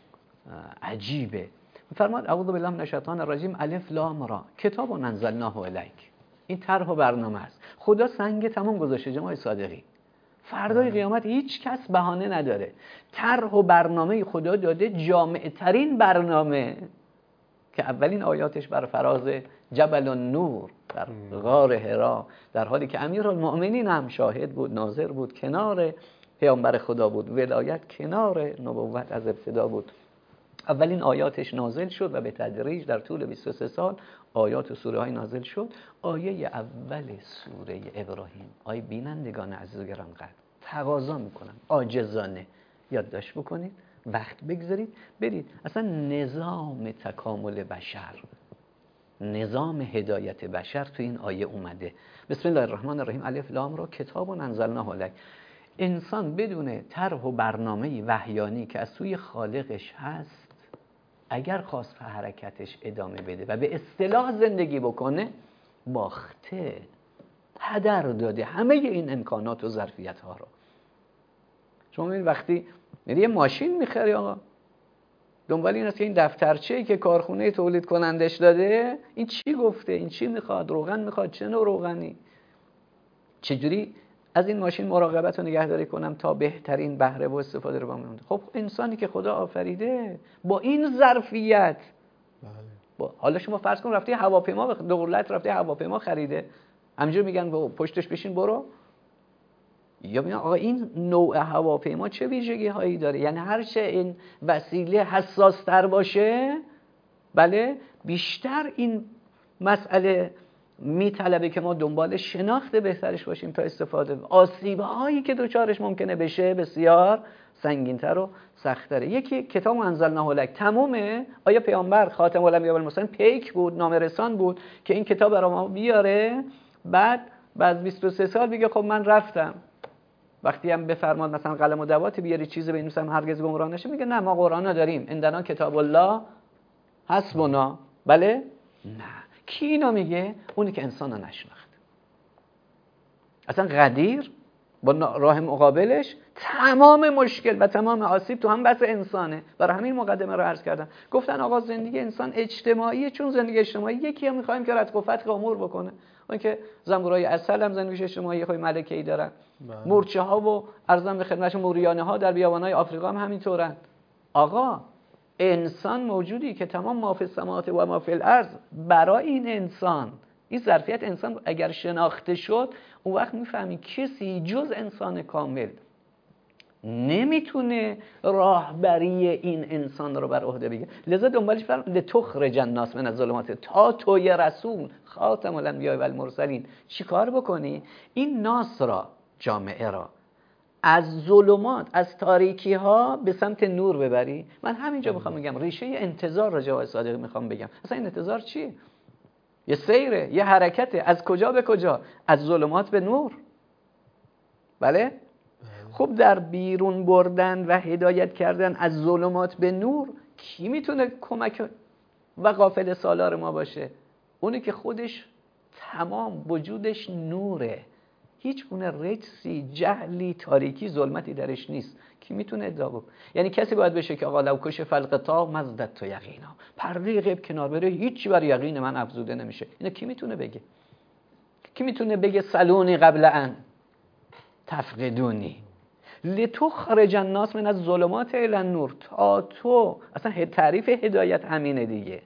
عجیبه. فرماد اعوذ بالله من الشیطان الرجیم الف لام را کتاب انزلناه الیک. این طرح و برنامه است. خدا سنگ تمام گذاشته جماعت صادقی. فردای قیامت هیچ کس بهانه نداره. طرح و برنامه خدا داده، جامع ترین برنامه که اولین آیاتش بر فراز جبل النور در غار حرا، در حالی که امیرالمؤمنین هم شاهد بود، ناظر بود، کنار پیامبر خدا بود، ولایت کنار نبوت از ابتدا بود. اولین آیاتش نازل شد و به تدریج در طول بیست و سه سال آیات و سوره های نازل شد. آیه اول سوره ابراهیم، آیه بینندگان عزیز و گرانقدر، تقاضا میکنم عاجزانه یادداشت بکنید، وقت بگذارید، برید اصلا نظام تکامل بشر، نظام هدایت بشر تو این آیه اومده. بسم الله الرحمن الرحیم الف لام را کتاب انزلناه الیک. انسان بدون طرح و برنامه وحیانی که از سوی خالقش هست، اگر خواست به حرکتش ادامه بده و به اصطلاح زندگی بکنه، باخته، هدر داده همه این امکانات و ظرفیت ها رو. شما ببینید وقتی یه ماشین میخری آقا، دنبال این است که این دفترچه‌ای که کارخونه تولید کنندش داده، این چی گفته، این چی میخواد، روغن میخواد، چه نوع روغنی، چجوری از این ماشین مراقبت و نگهداری کنم تا بهترین بهره و استفاده رو بکنم. خب انسانی که خدا آفریده با این ظرفیت، با حالا شما فرض کن رفته هواپیما، دولت رفته هواپیما خریده، همینجور میگن با پشتش بشین برو، یا میگن آقا این نوع هواپیما چه ویژگی هایی داره، یعنی هر چه این وسیله حساس تر باشه، بله، بیشتر این مسئله میطلبه که ما دنبال شناخت بهترش باشیم تا استفاده. آسیب هایی که دوچارش ممکنه بشه بسیار سنگین‌تر و سخت‌تره. یکی کتاب انزلناه الیک تمومه. آیا پیامبر خاتم الانبیاء و المرسلین پیک بود، نامه‌رسان بود که این کتاب برای ما بیاره، بعد بعد بیست و سه سال بگه خب من رفتم، وقتی هم بفرماد مثلا قلم و دوات بیاری چیزی بنویسم هرگز گمراه نشه، میگه نه ما قرآن داریم، عندنا کتاب الله حسبنا. بله؟ نه. کی اینو میگه؟ اونی که انسان رو نشناخت. اصلا قدیر با راه مقابلش تمام مشکل و تمام آسیب تو هم بس انسانه. برای همین مقدمه رو عرض کردم، گفتن آقا زندگی انسان اجتماعیه، چون زندگی اجتماعی یکی هم میخوایم که رتق و فتق امور بکنه. اون که زنبورای عسل هم زندگی اجتماعی خود ملکه‌ای دارن. مورچه ها و ارزم به خدمت موریانه ها در بیابان‌های آفریقا هم همینطورن. آقا انسان موجودی که تمام ما فی السماوات و ما فی الارض، برای این انسان، این ظرفیت انسان اگر شناخته شد، اون وقت میفهمی کسی جز انسان کامل نمیتونه راهبری این انسان رو بر عهده بگیره. لذا دنبالش فرم لتخرج الناس من الظلمات، تا توی رسول خاتم الانبیاء و المرسلین چیکار بکنی؟ این ناس را، جامعه را از ظلمات، از تاریکی ها به سمت نور ببری. من همینجا میخوام بگم ریشه انتظار را جواد صادقی میخوام بگم. اصلا این انتظار چیه؟ یه سیره، یه حرکته. از کجا به کجا؟ از ظلمات به نور. بله؟ خب در بیرون بردن و هدایت کردن از ظلمات به نور کی میتونه کمک و غافل سالار ما باشه؟ اونی که خودش تمام وجودش نوره، هیچ گونه رجسی، جهلی، تاریکی، ظلمتی درش نیست. کی میتونه ادعا کنه؟ یعنی کسی باید بشه که آقا لو کشف الغطاء ما ازددت یقینا، پرده غیب کنار بره هیچی بر یقین من افزوده نمیشه. اینو کی میتونه بگه؟ کی میتونه بگه سلونی قبل ان تفقدونی لتخرج الناس من الظلمات الی النور، تا تو اصلا تعریف هدایت همینه دیگه.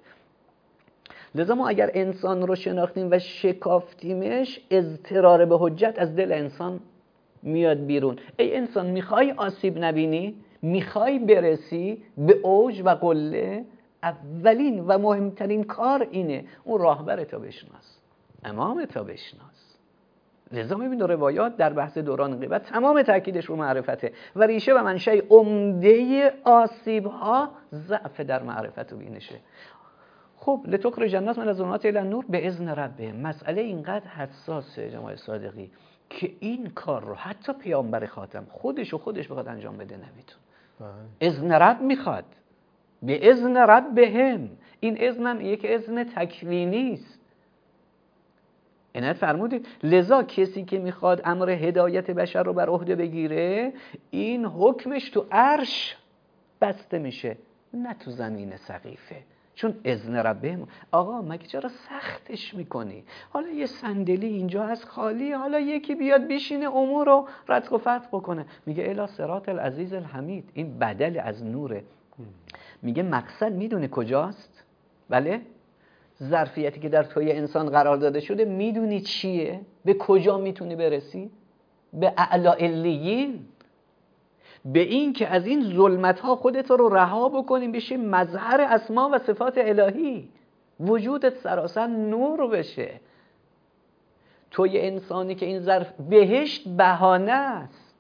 لذا ما اگر انسان رو شناختیم و شکافتیمش، اضطرار به حجت از دل انسان میاد بیرون. ای انسان، میخوای آسیب نبینی؟ میخوای برسی به اوج و قله؟ اولین و مهمترین کار اینه، اون راهبر تا بشناس، امام تا بشناس. لذا میبینید روایات در بحث دوران غیبت تمام تاکیدش رو معرفته و ریشه و منشأ عمده آسیب ها ضعف در معرفت و بینشه. خب لتخرج الناس من الظلمات الی النور باذن ربهم. مسئله اینقدر حساسه جناب صادقی که این کار رو حتی پیامبر خاتم خودش و خودش بخواد انجام بده نمیتونه. اذن رب میخواد، به اذن رب بهم. این اذن هم یک اذن تکوینی است. عنایت فرمودید. لذا کسی که میخواد امر هدایت بشر رو بر عهده بگیره، این حکمش تو عرش بسته میشه، نه تو زمین سقیفه. چون اذن ربه. آقا مگه چرا سختش میکنی؟ حالا یه صندلی اینجا هست خالی، حالا یکی بیاد بشینه امور رو رتق و فتق بکنه. میگه الی صراط العزیز الحمید. این بدل از نوره. میگه مقصد میدونه کجاست؟ بله، ظرفیتی که در توی انسان قرار داده شده میدونی چیه؟ به کجا میتونی برسی؟ به اعلی علیین، به این که از این ظلمت ها خودت رو رها بکنی، بشی مظهر اسما و صفات الهی، وجودت سراسر نور بشه. توی انسانی که این ظرف، بهشت بهانه است،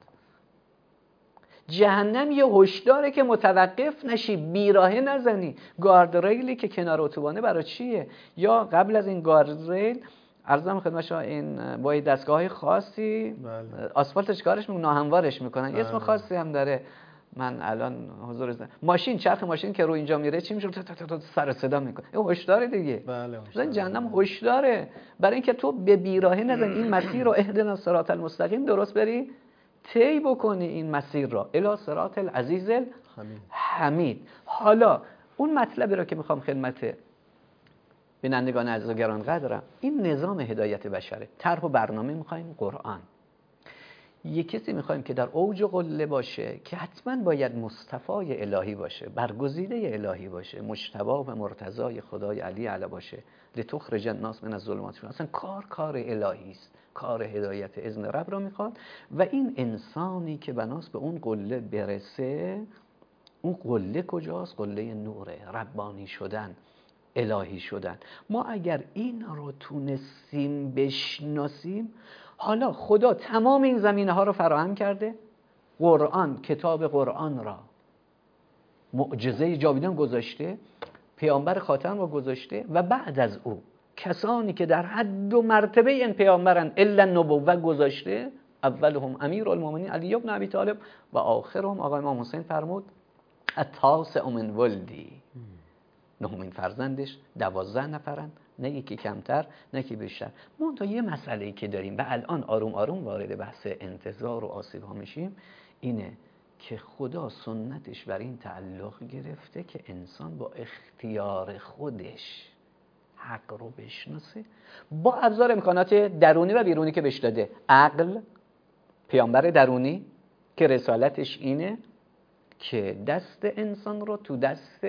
جهنم یه هشداره که متوقف نشی، بیراهه نزنی. گاردریلی که کنار اتوبانه برای چیه؟ یا قبل از این گاردریل عرضم خدمت شما، این با دستگاه‌های خاصی بله. آسفالتش کارش میکنن، ناهموارش میکنن بله. اسم خاصی هم داره. من الان حضور زن. ماشین، چرخ ماشین که رو اینجا میره چی میشه؟ سر صدا میکنه. این هشدار دیگه. بله. این جهنم هشداره برای اینکه تو به بیراهه نزنی، این مسیر رو اهدنا الصراط المستقیم درست بری طی بکنی، این مسیر را الی صراط العزیز الحمید. حالا اون مطلبی رو که میخوام خدمت بینندگان عزیز و گرانقدرم، این نظام هدایت بشره. طرح و برنامه میخوایم قرآن. یک کسی میخوایم که در اوج قله باشه، که حتما باید مصطفی الهی باشه، برگزیده الهی باشه، مجتبی و مرتضای خدای علی اعلی باشه. لتخرج الناس من الظلمات. اصلا کار کار الهی است، کار هدایت اذن رب رو میخواد. و این انسانی که بناس به اون قله برسه، اون قله کجاست؟ قله نوره، ربانی شدن، الهی شدن. ما اگر این رو تونستیم بشناسیم، حالا خدا تمام این زمینه ها رو فراهم کرده. قرآن، کتاب قرآن را معجزه جاویدان گذاشته، پیامبر خاتم رو گذاشته، و بعد از او کسانی که در حد و مرتبه این پیامبرن الا نبوت گذاشته. اولهم امیرالمومنین علی بن ابی طالب و آخرهم آقای امام حسین فرمود التاسع من ولدی. نهمین فرزندش، دوازده نفرن، نه یکی کمتر نه یکی بیشتر. منتها یه مسئله‌ای که داریم و الان آروم آروم وارد بحث انتظار و آسیب ها میشیم، اینه که خدا سنتش بر این تعلق گرفته که انسان با اختیار خودش حق رو بشناسه، با ابزار امکانات درونی و بیرونی که بهش داده. عقل، پیامبر درونی که رسالتش اینه که دست انسان رو تو دست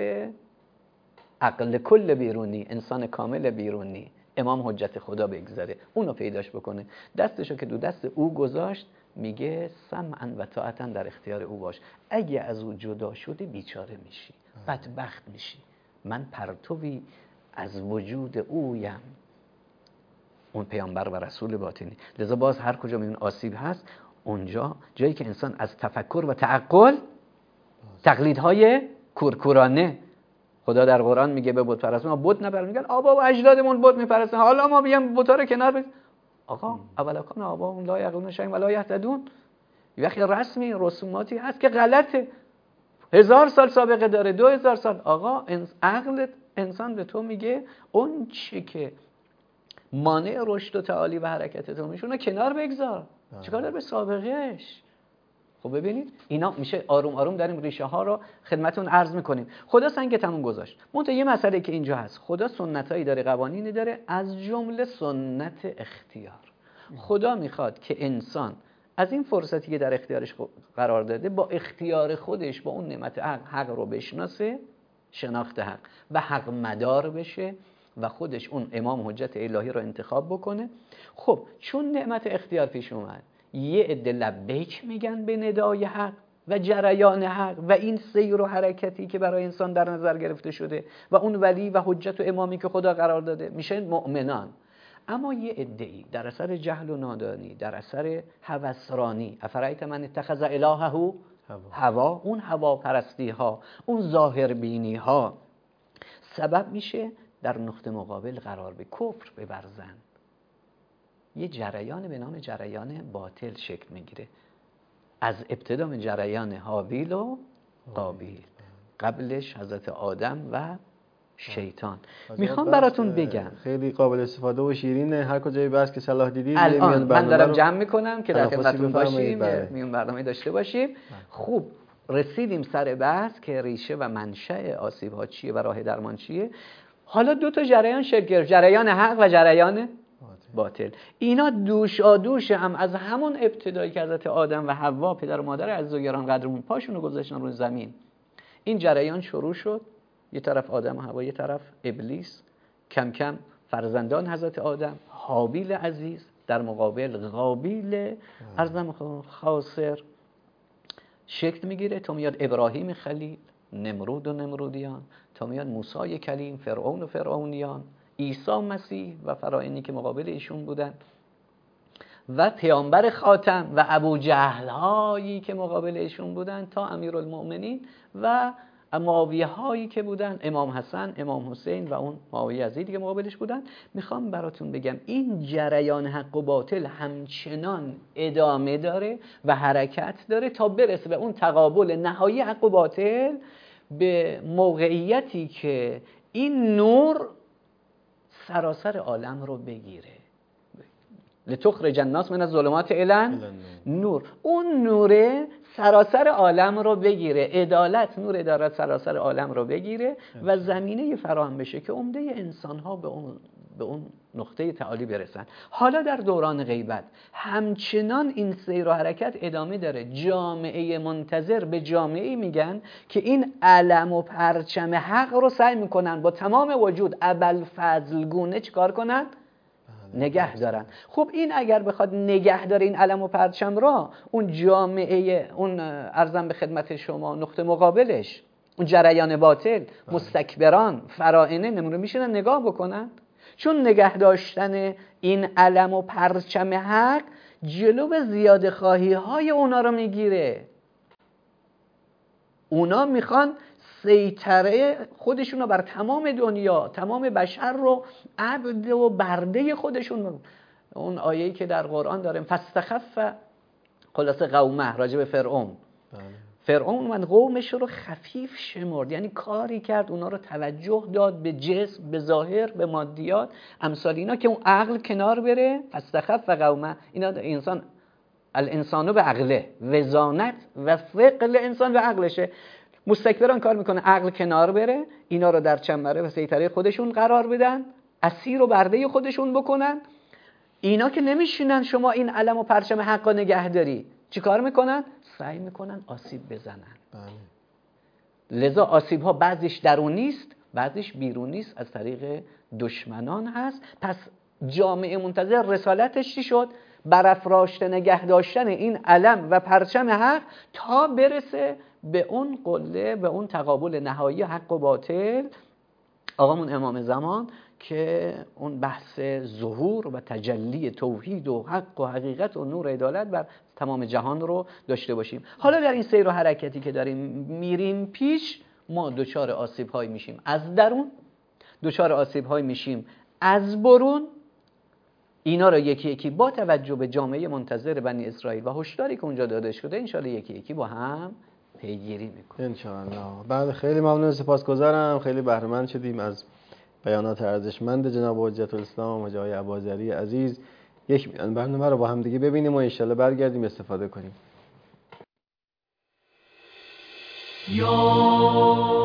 عقل کل بیرونی، انسان کامل بیرونی، امام حجت خدا بگذاره، اونو پیداش بکنه. دستشو که دو دست او گذاشت، میگه سمعا و طاعتا در اختیار او باش. اگه از او جدا شدی بیچاره میشی، بدبخت میشی. من پرتوی از وجود اویم، اون پیامبر و رسول باطنی. لذا باز هر کجا میون آسیب هست، اونجا جایی که انسان از تفکر و تعقل، تقلیدهای کورکورانه، خدا در قرآن میگه به بت پرستان ما بت نپرستیم، میگن آبا و اجدادمون بت میپرستن، حالا ما بیام بت‌ها رو کنار بذاریم. آقا اولا کان آباهم لا یعقلون شیئا ولا یهتدون. یه وقتی رسمی رسوماتی هست که غلطه، هزار سال سابقه داره، دو هزار سال. آقا عقل انسان به تو میگه اون چی که مانع رشد و تعالی و حرکت تو میشونه کنار بگذار. چیکار داره به سابقهش؟ خب ببینید اینا میشه آروم آروم داریم ریشه ها رو خدمتون عرض میکنیم. خدا سنگ تموم گذاشت. منتها یه مسئله که اینجا هست، خدا سنتایی داره، قوانینی داره، از جمله سنت اختیار. خدا میخواد که انسان از این فرصتی که در اختیارش قرار داده، با اختیار خودش با اون نعمت حق حق رو بشناسه، شناخت حق و حق مدار بشه و خودش اون امام حجت الهی رو انتخاب بکنه. خب چون نعمت اختیار پیش اومد، یه عده لبیک میگن به ندای حق و جریان حق و این سیر و حرکتی که برای انسان در نظر گرفته شده و اون ولی و حجت و امامی که خدا قرار داده، میشن مؤمنان. اما یه عده‌ای در اثر جهل و نادانی، در اثر هوسرانی، افرایت من اتخذ الهه هوا، اون هوا پرستی ها، اون ظاهر بینی ها سبب میشه در نقطه مقابل قرار به کفر ببرزن. یه جریان به نام جریان باطل شکل میگیره. از ابتدا جریان هابیل و قابیل، قبلش حضرت آدم و شیطان. میخوام براتون بگم خیلی قابل استفاده و شیرینه، هر کجای بحث که صلاح دیدید الان من دارم جمع میکنم که در خدمتتون باشیم، میون برنامه داشته باشیم. خوب رسیدیم سر بحث که ریشه و منشأ آسیب ها چیه و راه درمان چیه. حالا دو تا جریان شکل گرفت، جریان حق و جریان باطل. اینا دوش آدوش هم از همون ابتدایی که حضرت آدم و حوا پدر و مادر عزیز و گران قدرمون پاشون رو گذاشتن روی زمین، این جریان شروع شد. یه طرف آدم و حوا، یه طرف ابلیس. کم کم فرزندان حضرت آدم، هابیل عزیز در مقابل قابیل ارزم خاسر شکل میگیره تا میاد ابراهیم خلیل، نمرود و نمرودیان، تا میاد موسی کلیم، فرعون و فرعونیان، عیسی مسیح و فرائنی که مقابل ایشون بودن و پیامبر خاتم و ابو جهل هایی که مقابل ایشون بودن تا امیرالمؤمنین و معاویه هایی که بودن، امام حسن، امام حسین و اون معاویه یزیدی که مقابلش بودن. میخوام براتون بگم این جریان حق و باطل همچنان ادامه داره و حرکت داره تا برسه به اون تقابل نهایی حق و باطل، به موقعیتی که این نور سراسر عالم رو بگیره. لتخرج الناس من الظلمات الی نور. اون نوره سراسر عالم رو بگیره، عدالت، نور عدالت سراسر عالم رو بگیره و زمینه فراهم بشه که عمده انسان ها به اون به اون نقطه تعالی برسن. حالا در دوران غیبت همچنان این سیر و حرکت ادامه داره. جامعه منتظر به جامعه میگن که این علم و پرچم حق رو سعی میکنن با تمام وجود ابوالفضل گونه چیکار کنن؟ نگه دارن. خب این اگر بخواد نگه داره این علم و پرچم را، اون جامعه، اون ارزم به خدمت شما نقطه مقابلش، اون جریان باطل، مستکبران، فرائنه نمونه میشنن نگاه بکنن. چون نگه داشتن این علم و پرچم حق جلو زیاده خواهی های اونا رو میگیره. اونا میخوان سیطره خودشون رو بر تمام دنیا، تمام بشر رو عبد و برده خودشون. اون آیه‌ای که در قرآن داریم فاستخف خلاصه قومه، راجع به فرعون. فرعون من قومش رو خفیف شمرد، یعنی کاری کرد اونا رو توجه داد به جسم، به ظاهر، به مادیات، امثال اینا، که اون عقل کنار بره. فاستخف قومه، اینا انسان الانسانو به عقله، وزانت و فقل انسان به عقلشه. مستکبران کار میکنه عقل کنار بره، اینا رو در چنبره و سیطره خودشون قرار بدن، اسیر و برده خودشون بکنن. اینا که نمیشینن شما این علم و پرچم حق نگه داری، چی کار میکنن؟ سعی میکنن آسیب بزنن. بله. لذا آسیب ها بعضیش درونی است، بعضیش بیرونی است، از طریق دشمنان هست. پس جامعه منتظر رسالتش چی شد؟ برافراشته نگه داشتن این علم و پرچم حق تا برسه به اون قله، به اون تقابل نهایی حق و باطل. آقامون امام زمان که اون بحث ظهور و تجلی توحید و حق و حقیقت و نور عدالت بر تمام جهان رو داشته باشیم. حالا در این سیر و حرکتی که داریم میریم پیش، ما دوچار آسیب های میشیم از درون، دوچار آسیب های میشیم از برون. اینا رو یکی یکی با توجه به جامعه منتظر بنی اسرائیل و هشداری که اونجا داده شده انشالله یکی یکی با هم پیگیری میکنیم انشالله. بعد خیلی ممنون، سپاسگزارم، خیلی بهره مند شدیم از بیانات ارزشمند جناب حجت الاسلام و جای ابوذری عزیز. یک برنامه رو با هم دیگه ببینیم و انشالله برگردیم استفاده کنیم. یا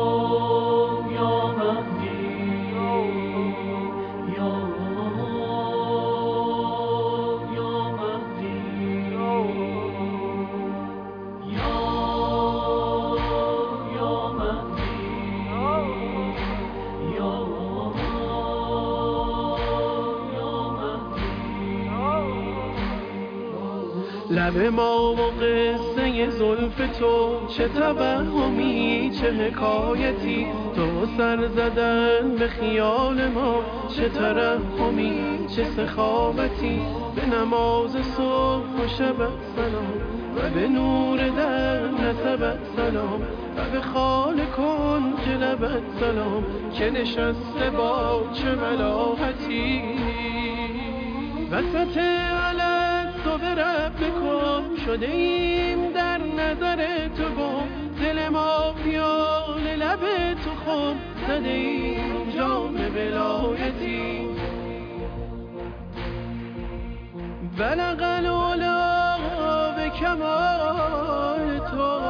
لب ما و قصه زلف تو، چه توهمی چه حکایتی، تو سر زدن به خیال ما، چه ترحمی چه سخاوتی. به نماز صبح و شبت سلام و به نور در نسبت سلام و به خال کن که لبت سلام که نشسته با چه ملاحتی. وسط علت تو به رب کن شده ایم در نظر تو گم دل ما پیال لب تو خم زده ایم جام ولایتی بلغ العلا به کمال تو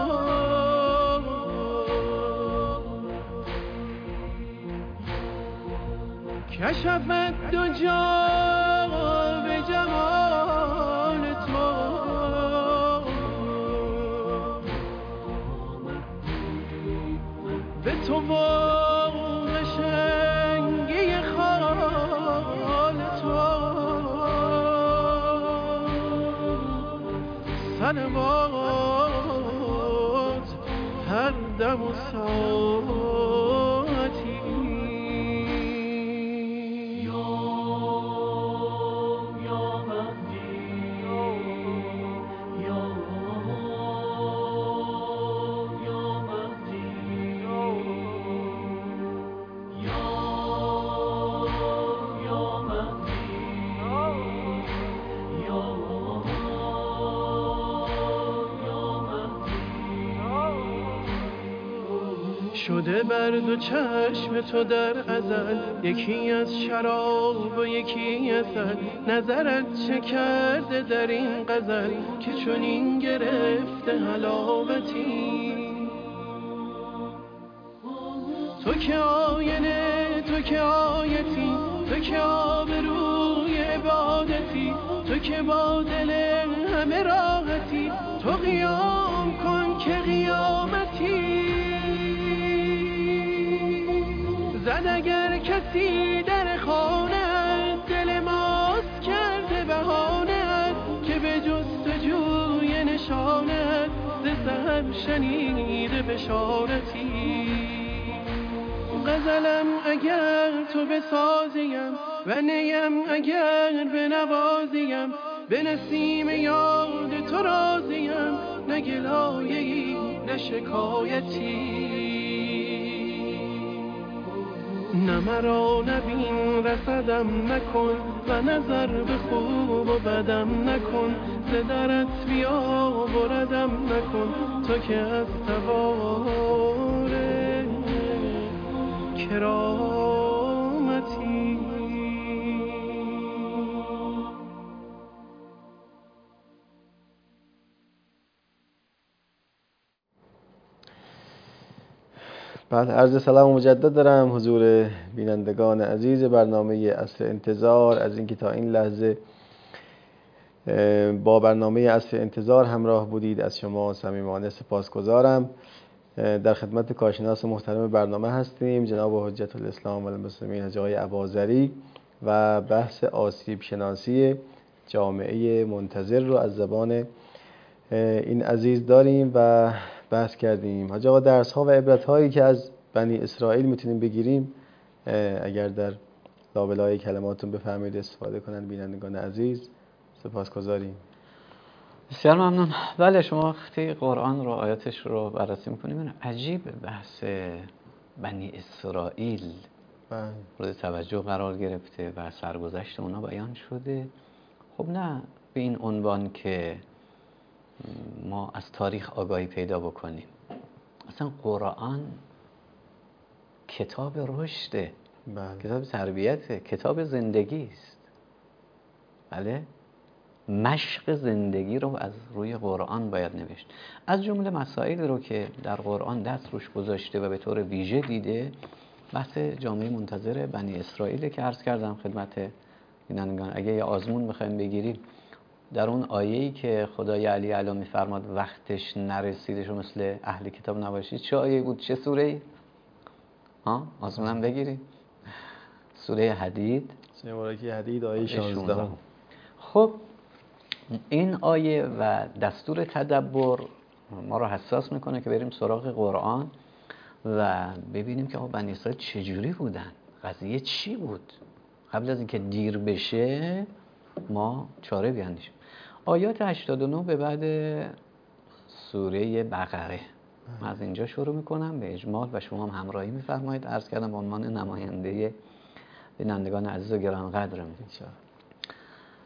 کشفت دو جا به جمال تو به تو واقع شنگی خال تو صلوات هر دم و ساعتی شده بر دو چشم تو در ازل یکی از شراب و یکی اصل نظرت چه کرده در این غزل که چون این گرفته حلاوتی تو که آینه تو که آیتی تو که آبروی عبادتی تو که با دل همه راحتی تو قیام کن که قیامتی زد اگر کسی در خانه دل ماست کرده بهانه که به جستجوی نشانه ز سحر شنیده بشارتی غزلم اگر تو بسازیم و نیم اگر بنوازیم به نسیم یاد تو راضیم نه گلایه‌ای نه شکایتی نه مرا نبین رسدم نکن و نظر به خوب و بدم نکن ز درت بیا بردم نکن تو که از سوار کرامتی بعد عرض سلام مجدد دارم حضور بینندگان عزیز برنامه عصر انتظار از اینکه تا این لحظه با برنامه عصر انتظار همراه بودید. از شما صمیمانه سپاسگزارم. در خدمت کارشناس محترم برنامه هستیم جناب حجت الاسلام و المسلمین حاجی آقای اباظری و بحث آسیب شناسی جامعه منتظر رو از زبان این عزیز داریم و بحث کردیم. حاجی آقا درس ها و عبرت هایی که از بنی اسرائیل میتونیم بگیریم اگر در لابلای کلماتون بفرمایید استفاده کنند بینندگان عزیز سپاسگزاریم. بسیار ممنون. بله شما وقتی قرآن رو آیاتش رو بررسی میکنیم عجیب بحث بنی اسرائیل مورد توجه قرار گرفته و سرگذشت اونا بیان شده. خب نه به این عنوان که ما از تاریخ آگاهی پیدا بکنیم. اصلا قرآن کتاب رشده، کتاب تربیته، کتاب زندگی است. بله مشق زندگی رو از روی قرآن باید نوشت. از جمله مسائلی رو که در قرآن دست روش گذاشته و به طور ویژه دیده بحث جامعه منتظر بنی اسرائیل که عرض کردم خدمت بینندگان. اگه یه آزمون بخوایم بگیریم در اون آیه‌ای که خدای علی اعلی می‌فرماد وقتش نرسیده شو مثل اهل کتاب نباشید، چه آیه‌ای بود؟ چه سوره‌ای؟ ها آزمونم بگیریم. سوره حدید، سوره مبارکه حدید آیه شانزده. خب این آیه و دستور تدبر ما رو حساس میکنه که بریم سراغ قرآن و ببینیم که آقا بنی اسرائیل چجوری بودن، قضیه چی بود، قبل از اینکه دیر بشه ما چاره بیاندیشیم. آیات هشتاد و نه به بعد سوره بقره من از اینجا شروع میکنم به اجمال و شما هم همراهی میفرمایید. عرض کردم به عنوان نماینده بینندگان عزیز و گرانقدرم.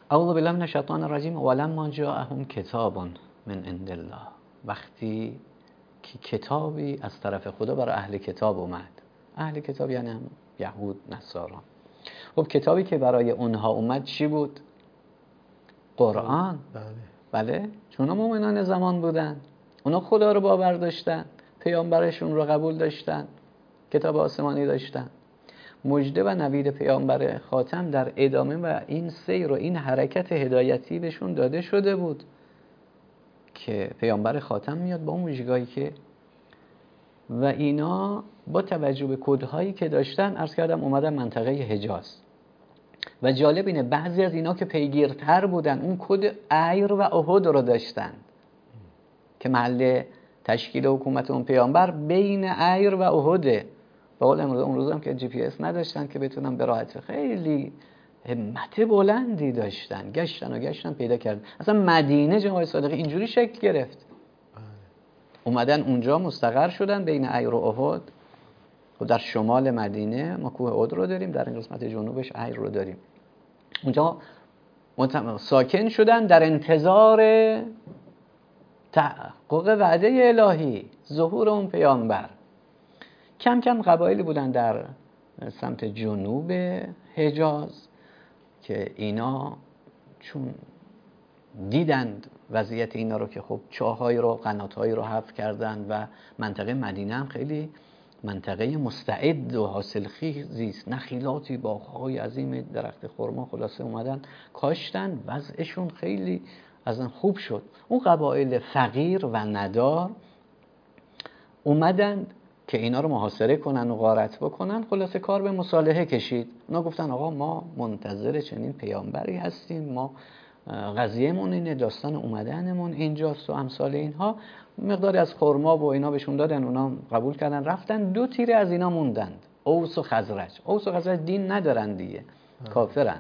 اعوذ بالله من الشیطان الرجیم ولما جاءهم کتاب من عند الله. وقتی که کتابی از طرف خدا برای اهل کتاب اومد، اهل کتاب یعنی هم یهود نصارا. خب کتابی که برای اونها اومد چی بود؟ قرآن. بله بله، چون مؤمنان زمان بودن، اونا خدا رو باور داشتن، پیامبرشون رو قبول داشتن، کتاب آسمانی داشتن. مژده و نوید پیامبر خاتم در ادامه و این سیر و این حرکت هدایتی بهشون داده شده بود که پیامبر خاتم میاد با اون ویژگی‌هایی که و اینا با توجه به کدهایی که داشتن، عرض کردم اومدن منطقه حجاز. و جالب اینه بعضی از اینا که پیگیرتر بودن اون کد ایر و احد رو داشتن که محل تشکیل حکومت اون پیامبر بین ایر و احده. به قول امروز اون روز هم که جی پی اس نداشتن که بتونن به راحتی، خیلی همت بلندی داشتن، گشتن و گشتن پیدا کردن. اصلا مدینه جناب صادقی اینجوری شکل گرفت. اومدن اونجا مستقر شدن بین ایر و احد. و در شمال مدینه ما کوه احد رو داریم، در این قسمت جنوبش ایر رو داریم. اونجا ساکن شدن در انتظار تحقق وعده الهی، ظهور اون پیامبر. کم کم قبایلی بودن در سمت جنوب حجاز که اینا چون دیدند وضعیت اینا رو که خب چاهایی رو، قناتهایی رو حفر کردن و منطقه مدینه هم خیلی منطقه مستعد و حاصلخیزی است، نخیلاتی، باغ‌های عظیم، درخت خرما، خلاصه اومدن کاشتن، وضعشون خیلی از اون خوب شد. اون قبایل فقیر و ندار اومدن که اینا رو محاصره کنن و غارت بکنن. خلاصه کار به مصالحه کشید. اونا گفتن آقا ما منتظر چنین پیامبری هستیم، ما قضیه‌مون اینه، داستان اومدنمون اینجاست و امثال اینها. مقداری از خرما و اینا بهشون دادن، اونا قبول کردن، رفتن. دو تیره از اینا موندند، اوس و خزرج. اوس و خزرج دین ندارن دیگه، کافرن.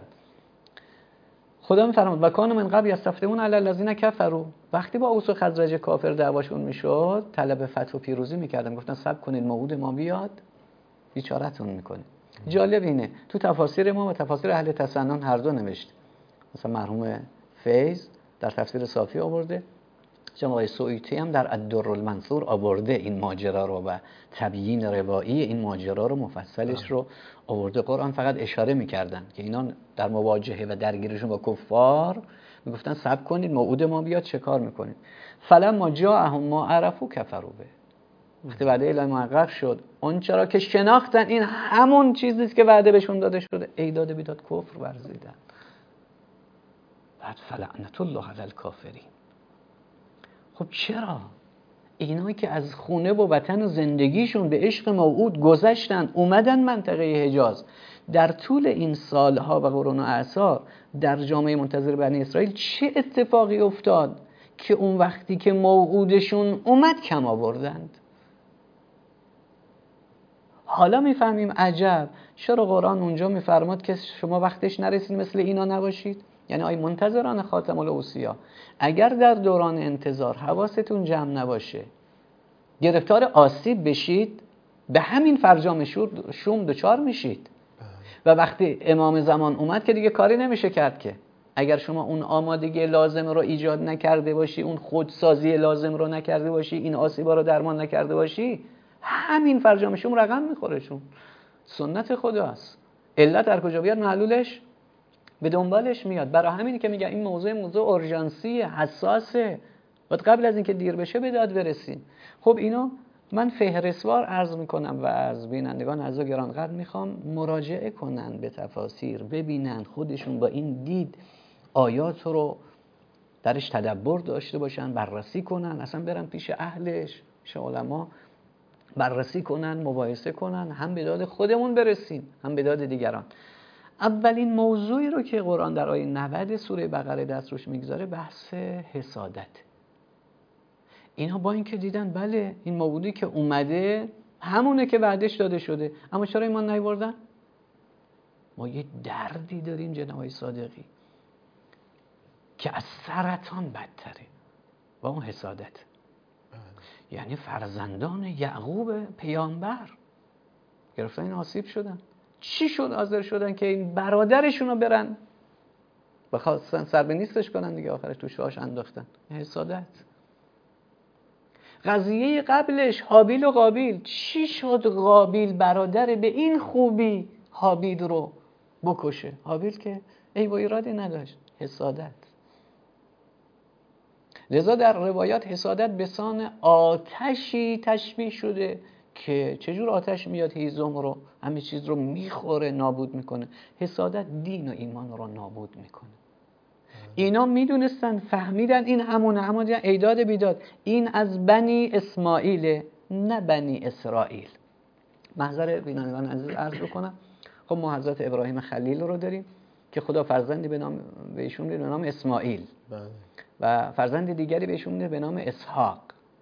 خدا میفرماد و کانوا من قبل یستفتحون علی الذین کفروا. وقتی با اوس و خزرج کافر دعواشون میشد، طلب فتح و پیروزی میکردن، گفتن صبر کنید موعود ما بیاد بیچارهتون میکنیم. جالب اینه تو تفاسیر ما و تفاسیر اهل تسنن هر دو نوشته. مثلا مرحوم فیض در تفسیر صافی آورده، جناب آقای سویتی هم در الدر المنثور آورده این ماجرا رو و تبیین روایی این ماجرا رو، مفصلش رو آورده. قرآن فقط اشاره میکردن که اینا در مواجهه و درگیریشون با کفار میگفتن صبر کنید موعود ما بیاد چه کار میکنید. فلما جاءهم ما عرفوا کفروا به. وقتی وعده الهی محقق شد، اون چرا که شناختن این همون چیزی است که وعده بهشون داده شده، ایداد بیداد کفر ورزیدن. بعد فلعنت الله علی الکافرین. خب چرا؟ اینایی که از خونه و وطن و زندگیشون به عشق موعود گذشتن، اومدن منطقه حجاز، در طول این سالها و قرون و اعصار در جامعه منتظر بنی اسرائیل چه اتفاقی افتاد که اون وقتی که موعودشون اومد کم آوردند؟ حالا میفهمیم عجب چرا قرآن اونجا میفرماد که شما وقتش نرسید مثل اینا نباشید. یعنی آی منتظران خاتم الاوصیا، اگر در دوران انتظار حواستون جمع نباشه، گرفتار آسیب بشید، به همین فرجام شوم دچار میشید. و وقتی امام زمان اومد که دیگه کاری نمیشه کرد که اگر شما اون آمادگی لازم رو ایجاد نکرده باشی، اون خودسازی لازم رو نکرده باشی، این آسیبا رو درمان نکرده باشی، همین فرجام شوم رقم میخوره. چون سنت خداست. علت در کجا بیاد معلولش به دنبالش میاد. برای همینی که میگه این موضوع موضوع اورژانسی حساسه، باید قبل از اینکه دیر بشه به داد برسیم. خب اینا من فهرستوار عرض میکنم و از بینندگان عزیز و گرانقدر میخوام مراجعه کنن به تفاسیر، ببینن خودشون با این دید آیات رو درش تدبر داشته باشن، بررسی کنن، اصلا برن پیش اهلش، پیش علما بررسی کنن، مباحثه کنن، هم به داد خودمون برسیم هم به داد دیگران. اولین موضوعی رو که قرآن در آیه نود سوره بقره دست روش میگذاره بحث حسادت. اینا با اینکه دیدن بله این موعودی که اومده همونه که وعدش داده شده، اما چرا ایمان نیاوردن؟ ما یه دردی داریم جناب آقای صادقی که از سرطان بدتره و اون حسادت. یعنی فرزندان یعقوب پیامبر گرفتن این آسیب شدن. چی شد حاضر شدن که این برادرشون رو برن بخواستن سر به نیستش کنن دیگه، آخرش توش آش انداختن. حسادت. قضیه قبلش هابیل و قابیل، چی شد قابیل برادر به این خوبی هابیل رو بکشه؟ هابیل که ای با ایرادی نداشت، حسادت. لذا در روایات حسادت به سان آتشی تشبیه شده که چجور آتش میاد هیزم رو، همه چیز رو میخوره، نابود میکنه. حسادت دین و ایمان رو نابود میکنه. اینا میدونستن، فهمیدن این همونه، همون ایداد بیداد، این از بنی اسماعیل نه بنی اسرائیل. محضر بینندگان عزیز عرض بکنم، خب ما حضرت ابراهیم خلیل رو داریم که خدا فرزندی به نام به ایشون میده به نام اسماعیل و فرزند دیگری بهشون میده به نام اسحاق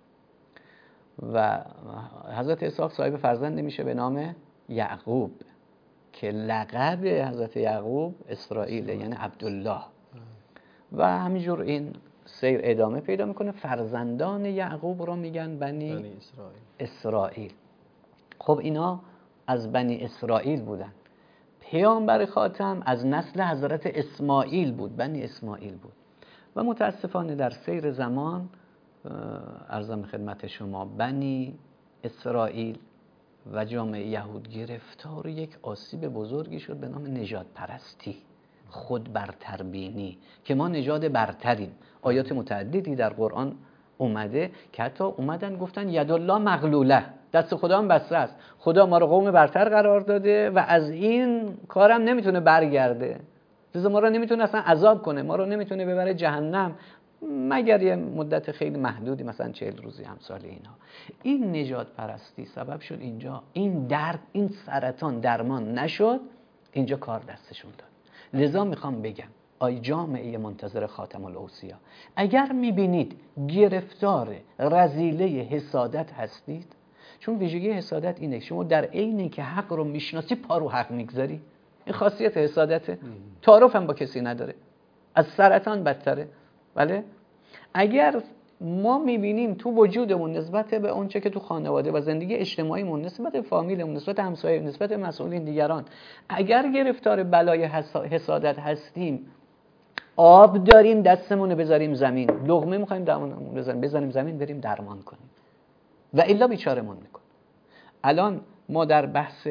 و حضرت اسحاق صاحب فرزندی میشه به نام یعقوب که لقب حضرت یعقوب اسرائیل، یعنی عبدالله. و همینجور این سیر ادامه پیدا میکنه. فرزندان یعقوب رو میگن بنی, بنی اسرائیل. اسرائیل. خب اینا از بنی اسرائیل بودن. پیامبر خاتم از نسل حضرت اسماعیل بود، بنی اسماعیل بود. و متاسفانه در سیر زمان عرضم خدمت شما بنی اسرائیل و جامعه یهود گرفتار یک آسیب بزرگی شد به نام نژاد پرستی، خود برتربینی، که ما نژاد برتریم. آیات متعددی در قرآن اومده که حتی اومدن گفتن یدالله مغلوله، دست خدا هم بسته است، خدا ما رو قوم برتر قرار داده و از این کارم نمیتونه برگرده، لذا ما رو نمیتونه اصلا عذاب کنه، ما رو نمیتونه ببره جهنم مگر یه مدت خیلی محدودی، مثلا چهل روزی امثال اینا. این نژاد پرستی سبب شد اینجا این درد، این سرطان درمان نشد، اینجا کار دستشون داد. لذا میخوام بگم آی جامعه منتظر خاتم الاوصیا، اگر میبینید گرفتار رذیله حسادت هستید، چون ویژگی حسادت اینه شما در عین که حق رو میشناسی پا رو حق میگذاری. این خاصیت حسادته، تعارف هم با کسی نداره، از سرطان بدتره. بله اگر ما میبینیم تو وجودمون نسبت به اونچه که تو خانواده و زندگی اجتماعیمون، نسبت به فامیلمون، نسبت به همسایه، نسبت به مسئولین دیگران، اگر گرفتار بلای حسادت هستیم، آب داریم دستمون رو بذاریم زمین، لقمه میخوایم دستمون بذاریم بذاریم زمین بریم درمان کنیم و الا بیچارمون میکنه. الان ما در بحث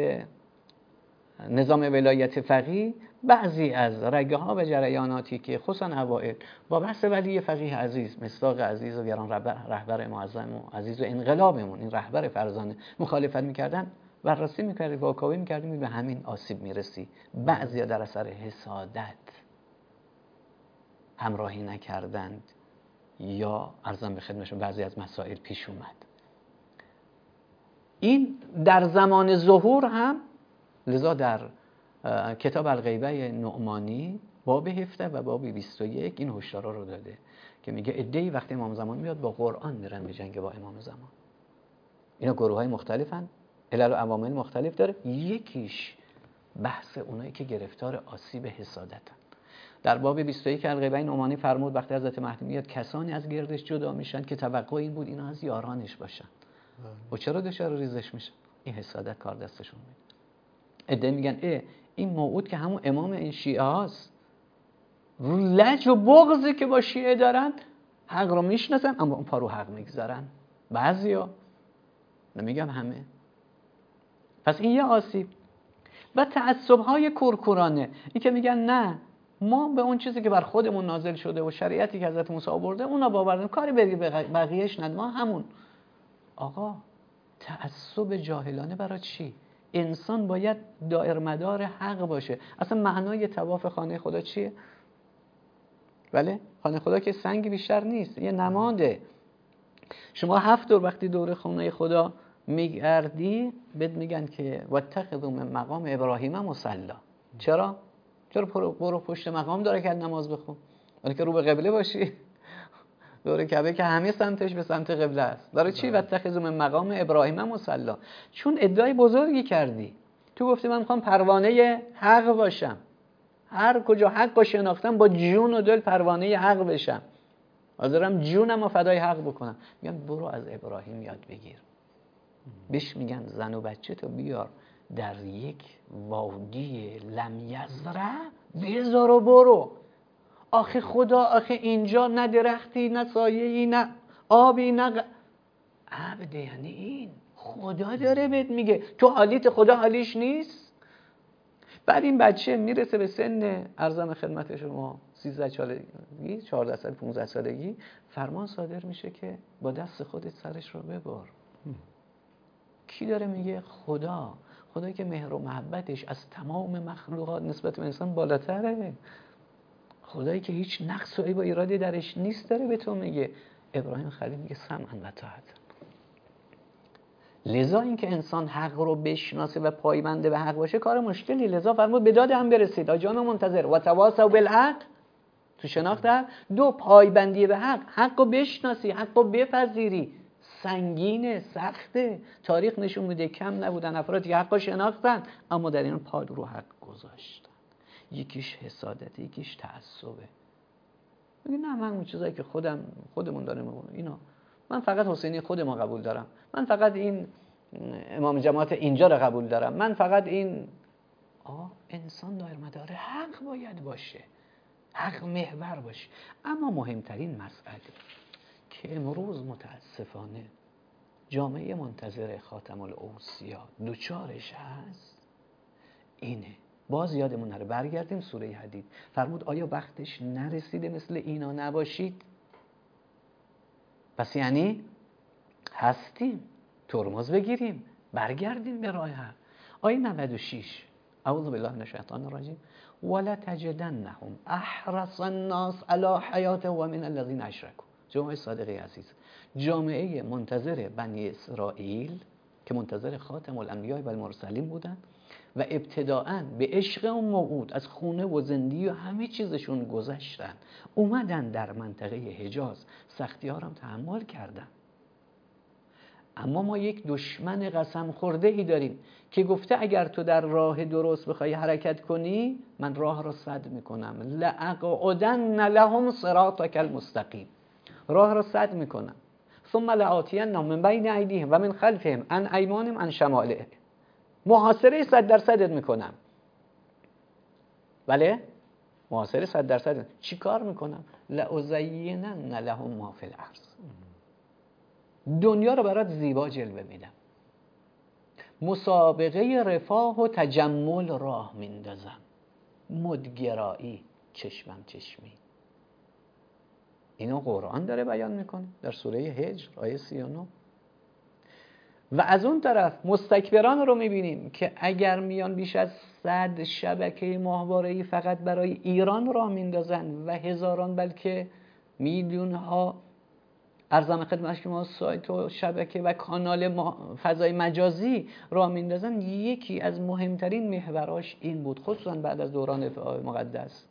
نظام ولایت فقیه بعضی از رگه ها و جریاناتی که خصوصا اوائل با بحث ولی فقیه عزیز، مصداق عزیز و گران رهبر معظم و عزیز و انقلابمون، این رهبر فرزانه مخالفت میکردن، بررسی میکردیم، واکاوی میکردیم، به همین آسیب میرسی. بعضیا در اثر حسادت همراهی نکردند یا عرضم به خدمتشون بعضی از مسائل پیش اومد. این در زمان ظهور هم، لذا در کتاب الغیبه نعمانی باب هفده و باب بیست و یک این هشدارا رو داده که میگه عده‌ای وقتی امام زمان میاد با قرآن میرن به جنگ با امام زمان. اینا گروه‌های مختلفن، علل و عوامل مختلف داره، یکیش بحث اونایی که گرفتار آسیب حسادتن. در باب بیست و یک الغیبه نعمانی فرمود وقتی حضرت مهدی میاد کسانی از گردش جدا میشن که توقع این بود اینا از یارانش باشن. و چرا دچار ریزش میشن؟ این حسادت کار دستشون میده. عده میگن اه این موعود که همون امام این شیعه هاست، لج و بغضی که با شیعه دارن، حق رو میشناسن اما اون پا رو حق میگذارن. بعضیا، نمیگم همه. پس این یه آسیب. و تعصب‌های کورکورانه، این که میگن نه ما به اون چیزی که بر خودمون نازل شده و شریعتی که حضرت موسی آورده اونا باور داریم، کاری به بقیه‌اش نداریم، ما همون. آقا تعصب جاهلانه برای چی؟ انسان باید دائر مدار حق باشه. اصلا معنای طواف خانه خدا چیه؟ بله خانه خدا که سنگ بیشتر نیست، یه نماده. شما هفت دور وقتی دور خانه خدا میگردی بهت میگن که واتخذوا من مقام ابراهیم مصلی. چرا؟ چرا برو پشت مقام داره که نماز بخون؟ ولی که رو به قبله باشی. دور کعبه که همه سمتش به سمت قبله است. داره چی؟ واتخذوا من مقام ابراهیم مصلی. چون ادعای بزرگی کردی. تو گفتی من میخوام پروانه حق باشم. هر کجا حق رو شناختم با جون و دل پروانه حق بشم. حاضرم جونم رو فدای حق بکنم. میگن برو از ابراهیم یاد بگیر. بهش میگن زن و بچه تو بیار در یک وادی لم یزرع بذار و برو. آخه خدا آخه اینجا نه درختی نه سایه‌ای نه آبی نه غ... عبد یعنی این خدا داره بهت میگه تو حالیت خدا حالیش نیست. بعد این بچه میرسه به سن ارزم خدمت شما سیزده سالگی چهارده سال پانزده سالگی فرمان صادر میشه که با دست خودت سرش رو ببر. کی داره میگه؟ خدا. خدایی که مهر و محبتش از تمام مخلوقات نسبت به انسان بالاتره. خدایی که هیچ نقص و عیب و ایرادی درش نیست داره به تو میگه. ابراهیم خلیل میگه سمعا و طاعت. لذا اینکه انسان حق رو بشناسه و پایبند به حق باشه کار مشکلی. لذا فرمود به داد هم برسید آجان منتظر و تواصوا بالحق. تو شناخت دو پایبندی به حق، حق رو بشناسی، حق رو بپذیری. سنگینه، سخته. تاریخ نشون میده کم نبودن افرادی که حق رو شناختن اما در این پا رو حق گذاشتن. یکیش حسادته، یکیش تعصبه. میگه نه من اون چیزایی که خودم خودمون داریم اینا، من فقط حسینی خودم قبول دارم، من فقط این امام جماعت اینجا رو قبول دارم، من فقط این. آه انسان دایر مدار حق باید باشه، حق محور باشه. اما مهمترین مسئله که امروز متاسفانه جامعه منتظر خاتم الاوصیا دوچارش هست اینه. باز یادمون نره برگردیم سوره حدید. فرمود آیا وقتش نرسیده مثل اینا نباشید؟ پس یعنی هستیم، ترمز بگیریم، برگردیم به راه حق. آیه نود و شش اعوذ بالله من الشیطان الرجیم ولا تجدنهم احرص الناس علی حیات و من الذین اشرکوا. جمعه صادقی عزیز، جامعه منتظر بنی اسرائیل که منتظر خاتم الانبیاء و المرسلین بودن و ابتداءً به عشق اون موعود از خونه و زندگی و همه چیزشون گذشتن، اومدن در منطقه حجاز، سختی ها رو هم تحمل کردن. اما ما یک دشمن قسم خورده ای داریم که گفته اگر تو در راه درست بخوای حرکت کنی من راه را سد میکنم. لأقعدن لهم صراطک المستقیم. راه را سد میکنم. ثم لآتینهم من بین ایدیهم و من خلفهم عن ایمانهم عن شمائلهم. محاصره صد درصدت میکنم. بله؟ محاصره صد درصد. چی کار میکنم؟ لأزینن لهم ما فی الارض. دنیا رو برات زیبا جلوه میدم. مسابقه رفاه و تجمل راه میندازم. مدگرایی چشمم چشمی. اینو قرآن داره بیان میکنه در سوره هجر آیه سی و نه. و از اون طرف مستکبران رو میبینیم که اگر میان بیش از صد شبکه ماهواره‌ای فقط برای ایران راه میندازن و هزاران بلکه میلیون ها ارزم خدمت شما سایت و شبکه و کانال فضای مجازی راه میندازن، یکی از مهمترین محوراش این بود، خصوصا بعد از دوران دفاع مقدس،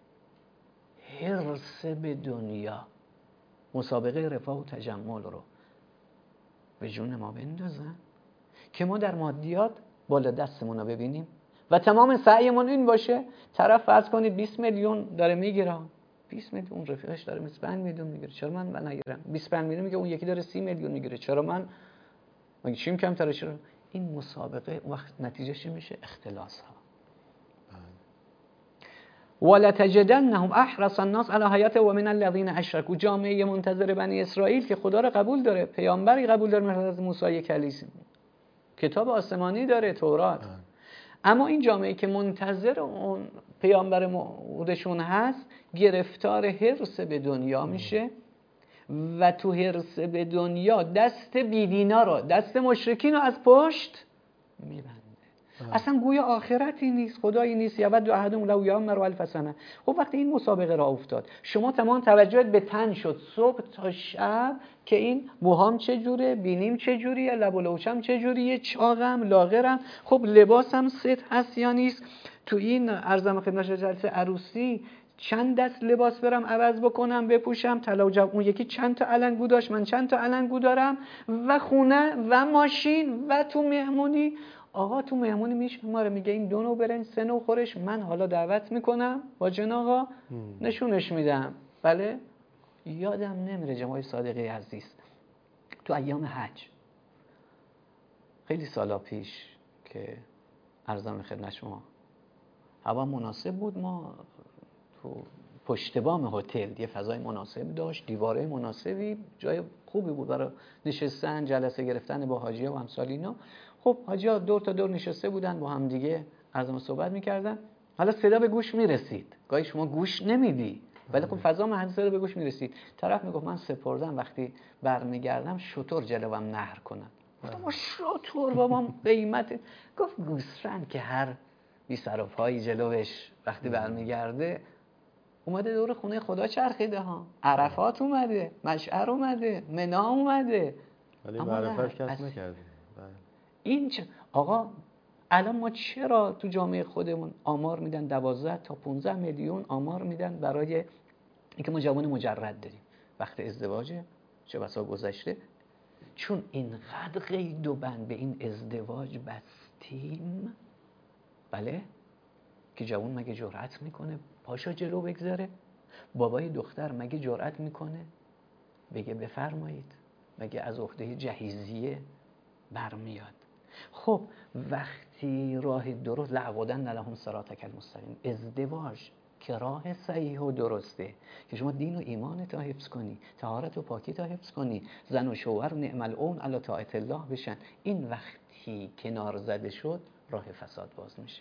حرص به دنیا، مسابقه رفاه و تجمل رو به جون ما بندازن که ما در مادیات بالا دستمون رو ببینیم و تمام سعیمون این باشه. طرف فرض کنید بیست میلیون داره میگیره، بیست میلیون رفیقش داره بیست و پنج میلیون میگیره، چرا من من نگیرم؟ بیست و پنج میلیون میگه اون یکی داره سی میلیون میگیره، چرا من مگه چیم کمتره؟ چرا؟ این مسابقه وقت نتیجهش میشه اختلاس ها. ولا تجدنهم احرص الناس علی حیات و من الذین اشرکوا. جامعه منتظر بنی اسرائیل که خدا رو قبول داره، پیامبری قبول داره مثل حضرت موسی کلیمی، کتاب آسمانی داره تورات، اما این جامعه که منتظر اون پیامبر موعودشون هست گرفتار حرص به دنیا میشه و تو حرص به دنیا دست بیدینا رو، دست مشرکین رو از پشت میبنده. اصلا گویا آخرتی نیست، خدایی نیست. یود احدهم لو یعمر الف سنه. خب وقتی این مسابقه را افتاد، شما تمام توجهت به تن شد صبح تا شب که این موهام چجوره، بینیم چجوریه، لب و لوچم چجوریه، چاقم، لاغرم، خب لباسم ست هست یا نیست، تو این ارزم خدمت جلسه عروسی چند دست لباس برم عوض بکنم بپوشم، طلا و جواهر، اون یکی چند تا علنگو داشت من چند تا علنگو دارم، و خونه و ماشین و تو مهمونی. آقا تو مهمونی میشه ما رو میگه این دو نوع برنج سه نوع خورش، من حالا دعوت میکنم با جن آقا نشونش میدم. بله یادم نمیره جماعه صادقی عزیز تو ایام حج خیلی سالا پیش که عرضم خدمت شما هوا مناسب بود، ما تو پشت بام هتل یه فضای مناسب داشت، دیواره مناسبی، جای خوبی بود برای نشستن، جلسه گرفتن با حاجی‌ها و امثال اینا. خب حاجی‌ها دور تا دور نشسته بودن با هم دیگه از ما صحبت می‌کردن. حالا صدا به گوش میرسید، گاهی شما گوش نمیدی ولی خب فضا محل صدا به گوش میرسید. طرف میگفت من سپردم وقتی برمیگردم شتر جلوم نهر کنن. گفتم شتر بابا قیمت. گفت گوسفند که هر بی سر و پایی جلوش وقتی برمیگرده اومده دور خونه خدا چرخیده ها، عرفات اومده، مشعر اومده، منا اومده، ولی معرفت کسب نکرده. این چه آقا الان ما چرا تو جامعه خودمون آمار میدن دوازده تا پانزده میلیون آمار میدن برای اینکه ما جوان مجرد داریم وقت ازدواجه چه بسا گذشته، چون اینقدر قید و بند به این ازدواج بستیم. بله که جوان مگه جرأت میکنه پاشا جلو بگذاره؟ بابای دختر مگه جرأت میکنه بگه بفرمایید؟ مگه از عهده جهیزیه برمیاد؟ خب وقتی راه درست لعبودن لهم صراطک المستقیم، ازدواج که راه صحیح و درسته که شما دین و ایمانت رو حفظ کنی، طهارت و پاکیت رو حفظ کنی، زن و شوهر نعم العون علی طاعت الله بشن، این وقتی کنار زده شد راه فساد باز میشه.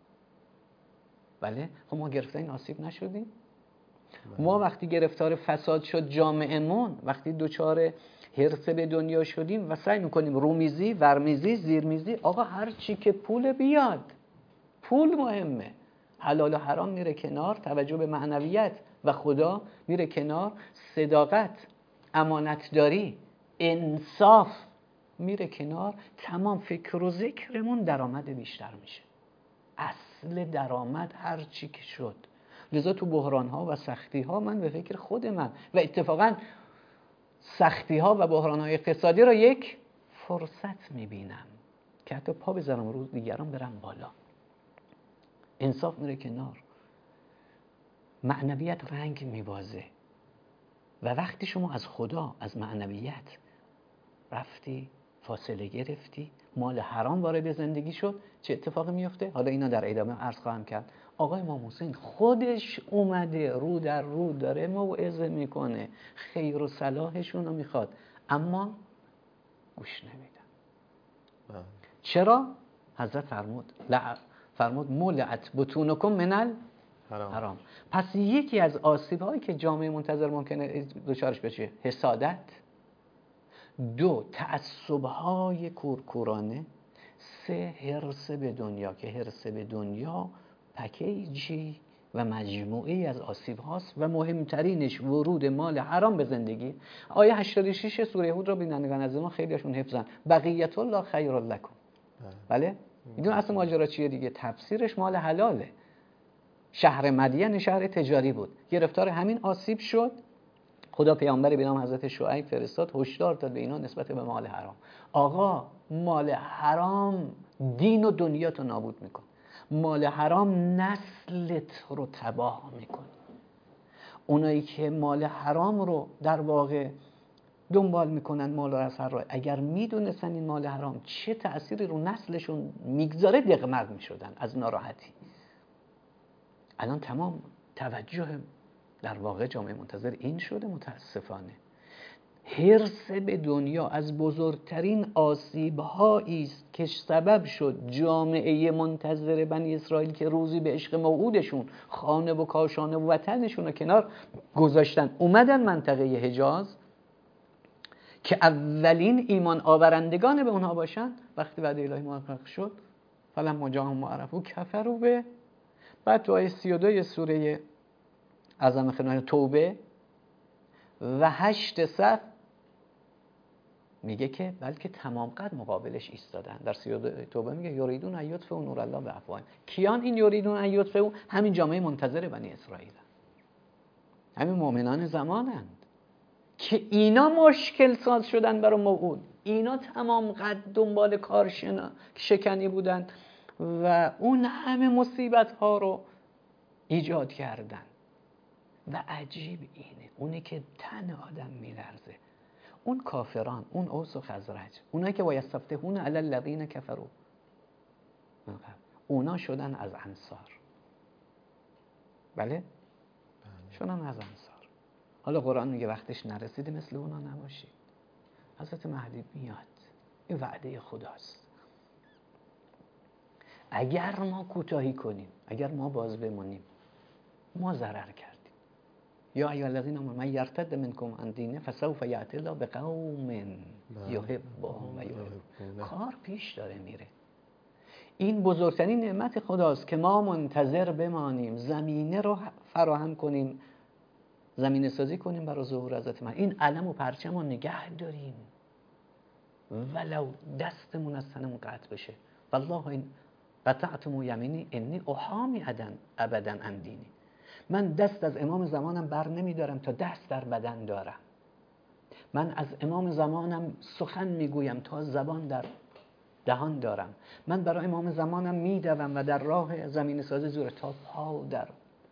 بله خب ما گرفتار این آسیب نشدیم؟ ما وقتی گرفتار فساد شد جامعهمون، وقتی دوچار حرص به دنیا شدیم و سعی میکنیم رومیزی، ورمیزی، زیرمیزی، آقا هر چی که پول بیاد، پول مهمه، حلال و حرام میره کنار، توجه به معنویت و خدا میره کنار، صداقت، امانتداری، انصاف میره کنار، تمام فکر و ذکرمون درآمد بیشتر میشه. اصل درآمد هر چی که شد. لذا تو بحران ها و سختی ها من به فکر خود من و اتفاقا سختی ها و بحران های اقتصادی را یک فرصت میبینم که حتی پا بذارم روز دیگران برم بالا. انصاف میره کنار، معنویت رنگ میبازه و وقتی شما از خدا، از معنویت رفتی فاصله گرفتی، مال حرام وارد زندگی شد، چه اتفاقی میفته؟ حالا اینا در ادامه عرض خواهم کرد. آقای امام حسین خودش اومده رو در رو داره موعظه میکنه، خیر و صلاحشون رو میخواد، اما گوش نمیدن. چرا؟ حضرت فرمود لع... فرمود مولعت بطونکم من الحرام. پس یکی از آسیب هایی که جامعه منتظر ممکنه دچارش بشه حسادت، دو تعصب‌های کورکورانه، سه حرص به دنیا که حرص به دنیا پکیجی و مجموعی از آسیب هاست و مهمترینش ورود مال حرام به زندگی. آیه هشتاد و شش سوره هود را بینندگان از ما خیلیشون حفظن، بقیت الله خیر لکم. بله میدون اصل ماجرا چیه دیگه؟ تفسیرش مال حلاله. شهر مدین شهر تجاری بود، گرفتار همین آسیب شد. خدا پیامبری به نام حضرت شعیب فرستاد هشدار داد به اینا نسبت به مال حرام. آقا مال حرام دین و دنیاتو نابود میکن، مال حرام نسلت رو تباه میکن. اونایی که مال حرام رو در واقع دنبال میکنن، مال رو از هر راه، اگر میدونستن این مال حرام چه تأثیری رو نسلشون میگذاره دقمرد میشدن از ناراحتی. الان تمام توجه در واقع جامعه منتظر این شده متاسفانه. حرص به دنیا از بزرگترین آسیب‌هایی است که سبب شد جامعه منتظر بنی اسرائیل که روزی به عشق موعودشون، خانه و کاشانه و وطنشون رو کنار گذاشتن، اومدن منطقه حجاز که اولین ایمان آورندگان به اونها باشن. وقتی وعده الهی محقق شد فلما جاءهم عرفوا کفروا به. بعد تو آیه سی و دو سوره اعظم خدمت توبه و هشت صف میگه که بلکه تمام قد مقابلش ایستادن. در سی و دو توبه میگه یریدون ان یطفئوا نور الله بافواههم. کیان این یریدون ان یطفئوا؟ همین جامعه منتظر بنی اسرائیل، همین مؤمنان زمانند که اینا مشکل ساز شدن برای موعود. اینا تمام قد دنبال کار شکنی بودن و اون همه مصیبت ها رو ایجاد کردن. و عجیب اینه، اونی که تن آدم میلرزه، اون کافران، اون اوس و خزرج، اونایی که وایستفتحون علی الذین کفروا، اونا شدن از انصار. بله؟ شما هم از انصار. حالا قرآن میگه وقتش نرسیده مثل اونا نباشید. حضرت مهدی میاد، این وعده خداست. اگر ما کوتاهی کنیم، اگر ما باز بمونیم، ما ضرر کردیم. یا ایها الذین آمنوا من یرتد منکم عن دینه فسوف یأتی الله بقوم یحبهم و یحبونه. کار پیش داره میره. این بزرگترین نعمت خداست که ما منتظر بمانیم، زمینه رو فراهم کنیم، زمینه سازی کنیم برای ظهور حضرت مهدی. این علم و پرچم رو نگه داریم ولو دستمون از تنمون قطع بشه. والله این قطعتم یمینی انی احامی ابدا عن دینی. من دست از امام زمانم بر نمیدارم تا دست در بدن دارم. من از امام زمانم سخن میگویم تا زبان در دهان دارم. من برای امام زمانم میدوم و در راه زمین سازی زور تا پا در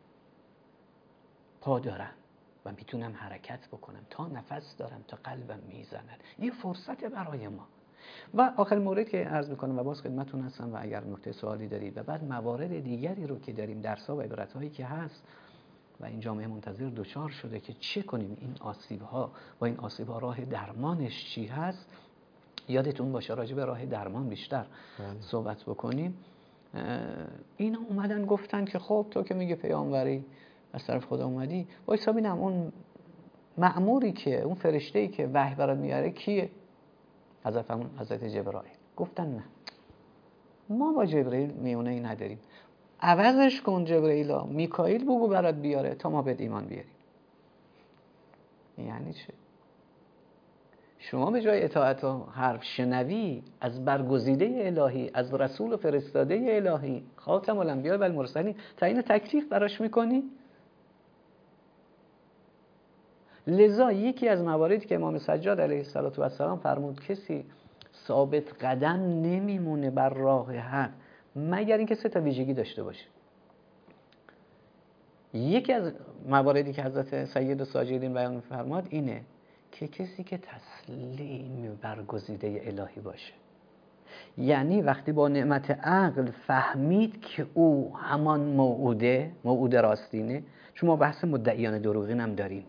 پا دارم و میتونم حرکت بکنم، تا نفس دارم، تا قلبم میزند. این فرصت برای ما. و آخر مورد که عرض میکنم و باز خدمتتون هستم و اگر نکته سوالی دارید و بعد موارد دیگری رو که داریم، درس‌ها و عبرت‌هایی که هست و این جامعه منتظر دوچار شده که چه کنیم، این آسیب‌ها و این آسیب‌ها راه درمانش چی هست، یادتون باشه راجع به راه درمان بیشتر بله. صحبت بکنیم. اینا اومدن گفتن که خب تو که میگه پیامبری از طرف خدا اومدی، وایسا ببینم اون مأموری که اون فرشته‌ای که وحی برات میاره کیه؟ حضرت همون حضرت جبرائیل. گفتن نه، ما با جبرائیل میونه‌ای نداریم، عوضش کن جبرائیلا، میکائیل بگو برات بیاره تا ما به ایمان بیاریم. یعنی چه؟ شما به جای اطاعت و حرف شنوی از برگزیده الهی، از رسول و فرستاده الهی خاتم الانبیاء و المرسلین تعیین تکلیف براش میکنی. لذا یکی از مواردی که امام سجاد علیه السلام فرمود کسی ثابت قدم نمیمونه بر راه حق مگر اینکه سه تا ویژگی داشته باشه. یکی از مواردی که حضرت سید الساجدین بیان فرمود اینه که کسی که تسلیم برگزیده الهی باشه. یعنی وقتی با نعمت عقل فهمید که او همان موعوده، موعود راستینه. چون ما بحث مدعیان دروغین هم داریم.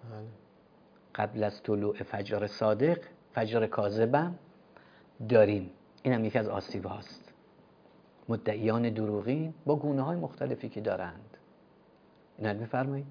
قبل از طلوع فجر صادق فجر کاذبم داریم. این هم یکی از آسیب هاست. مدعیان دروغین با گونه های مختلفی که دارند. اینا رو بفرمایید.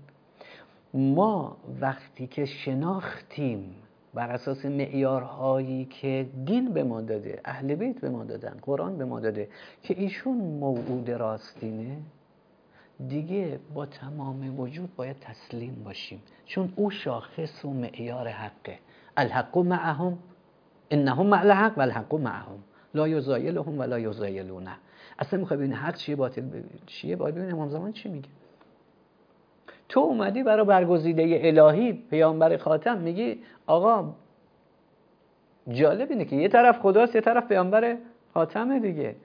ما وقتی که شناختیم بر اساس معیارهایی که دین به ما داده، اهل بیت به ما دادن، قرآن به ما داده که ایشون موعود راستینه، دیگه با تمام وجود باید تسلیم باشیم، چون او شاخص و معیار حقه. الحق معهم انهم مع الحق و الحق معهم لا یزایلهم ولا یزایلونه. اصلا میخوای ببینی حق چیه باطل چیه، باید ببینی امام زمان چی میگه. تو اومدی برای برگزیده الهی پیامبر خاتم میگی آقا جالب اینه که یه طرف خداست یه طرف پیامبر خاتمه دیگه.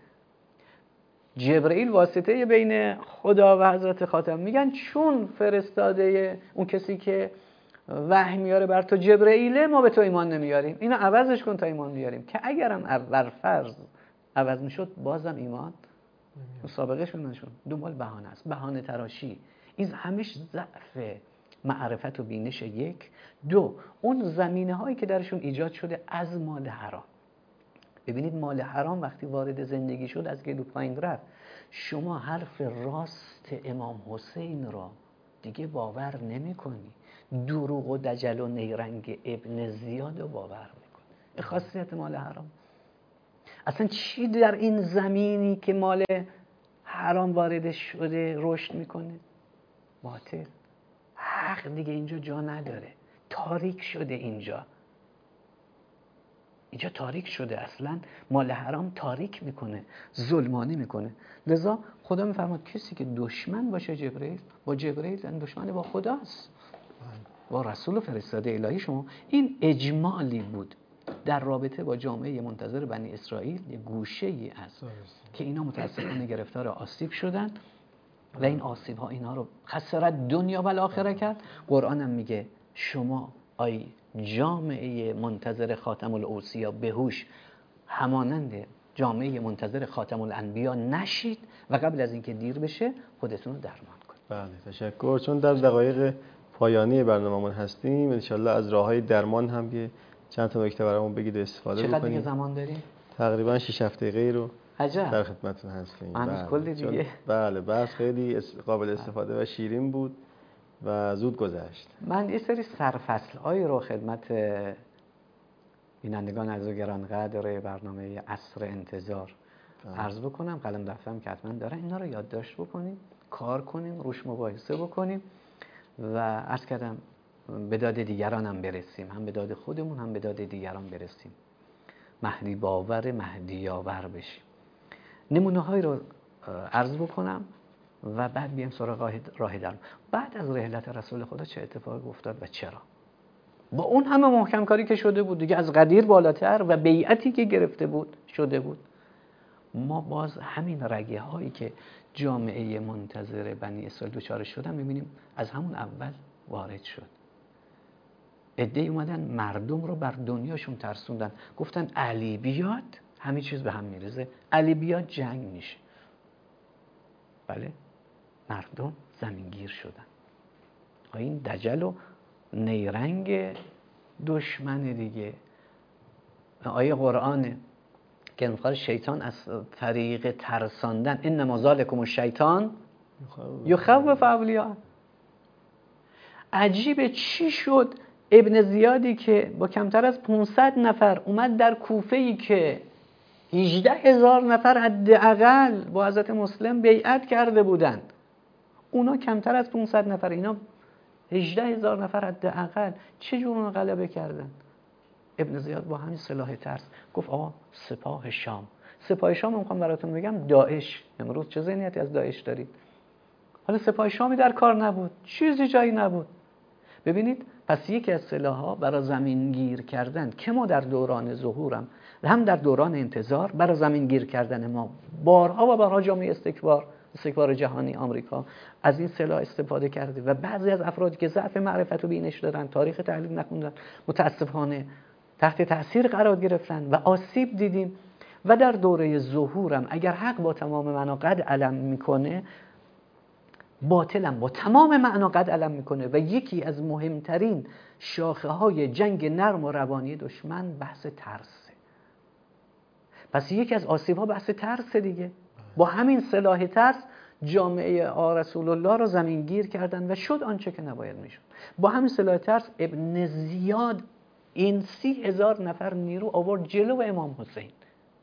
جبرئیل واسطه بین خدا و حضرت خاتم. میگن چون فرستاده اون کسی که وحی میاره بر تو جبرئیله ما به تو ایمان نمیاریم، اینو عوضش کن تا ایمان بیاریم. که اگرم اول فرض عوض میشد بازم ایمان مسابقه شدن شد. دنبال بهانه است، بهانه تراشی. این همش ضعف معرفت و بینش. یک دو اون زمینه هایی که درشون ایجاد شده از مال حرام. ببینید مال حرام وقتی وارد زندگی شد از گلو پایین رفت. شما حرف راست امام حسین را دیگه باور نمی کنی، دروغ و دجل و نیرنگ ابن زیاد رو باور میکنی. این خاصیت مال حرام. اصلا چی در این زمینی که مال حرام وارد شده رشد میکنه؟ باطل. حق دیگه اینجا جا نداره، تاریک شده. اینجا اینجا تاریک شده. اصلا مال حرام تاریک میکنه، ظلمانی میکنه. لذا خدا میفرماد کسی که دشمن باشه جبرئیل، با جبرئیل دشمن با خداست، با رسول و فرستاده الهی شما. این اجمالی بود در رابطه با جامعه منتظر بنی اسرائیل. یه گوشه ای است که اینا متاسفانه گرفتار آسیب شدن و این آسیب ها اینا رو خسارت دنیا و آخره کرد. قرآن هم میگه شما ای جامعه منتظر خاتم الاوصیا بهوش همانند جامعه منتظر خاتم الانبیا نشید و قبل از اینکه دیر بشه خودتون رو درمان کنید. بله تشکر. چون در دقایق پایانی برنامه‌مون هستیم، انشالله از راه‌های درمان هم یه چند تا نکته برامون بگید و استفاده بکنیم. چقدر دیگه زمان داریم؟ تقریبا شش هفت دقیقه رو عجب. در خدمتتون هستیم. هنوز کلی دیگه. بله بحث خیلی قابل استفاده و شیرین بود و زود گذشت. من یه سری سرفصل‌هایی رو خدمت بینندگان عزیز و گرانقدر برنامه عصر انتظار عرض بکنم. قلم دفترم که حتما دارن، اینا رو یادداشت بکنیم، کار کنیم، روش مباحثه بکنیم و عرض کردم به داد دیگران هم برسیم، هم به داد خودمون هم به داد دیگران برسیم، مهدی باور مهدی یاور بشیم. نمونه هایی رو عرض بکنم و بعد بیام سراغ راه درمان. بعد از رحلت رسول خدا چه اتفاقی افتاد و چرا؟ با اون همه محکم کاری که شده بود دیگه، از قدیر بالاتر و بیعتی که گرفته بود شده بود، ما باز همین رگه هایی که جامعه منتظر بنی اسرائیل دوچار شدن میبینیم از همون اول وارد شد. عده‌ای اومدن مردم رو بر دنیاشون ترسوندن، گفتن علی بیاد همه چیز به هم میرزه، علی بیاد جنگ میشه. بله مردم زمینگیر شدن. این دجل و نیرنگ دشمن دیگه. آیه قرآنه که میخواد شیطان از طریق ترساندن انما ذالکم الشیطان یخوف اولیاء. عجیبه چی شد ابن زیادی که با کمتر از پانصد نفر اومد در کوفه‌ای که هجده هزار نفر حداقل با حضرت مسلم بیعت کرده بودند، اونا کمتر از پانصد نفر، اینا هجده هزار نفر حداقل، چه جور اون غلبه کردن؟ ابن زیاد با همین سلاح ترس گفت آقا سپاه شام. سپاه شام میخوام براتون بگم داعش. امروز چه ذهنیتی از داعش دارید؟ حالا سپاه شامی در کار نبود، چیزی جایی نبود. ببینید پس یکی از سلاح‌ها برای زمین گیر کردن که ما در دوران ظهورم و هم در دوران انتظار برای زمین گیر کردن ما بارها و بارها جامعه استکبار استکبار جهانی آمریکا از این سلاح استفاده کرده و بعضی از افرادی که ضعف معرفت و بینش دارن، تاریخ تحلیل نخوندن، متاسفانه تحت تأثیر قرار گرفتن و آسیب دیدیم. و در دوره ظهورم اگر حق با تمام معنا قد علم میکنه، باطلم با تمام معنا قد علم میکنه و یکی از مهمترین شاخه های جنگ نرم و روانی دشمن بحث ترسه. پس یکی از آسیب ها بحث ترس دیگه. با همین سلاح ترس جامعه آ رسول الله رو زمین گیر کردن و شد آنچه که نباید میشد. با همین سلاح ترس ابن زیاد این سی هزار نفر نیرو آورد جلو امام حسین.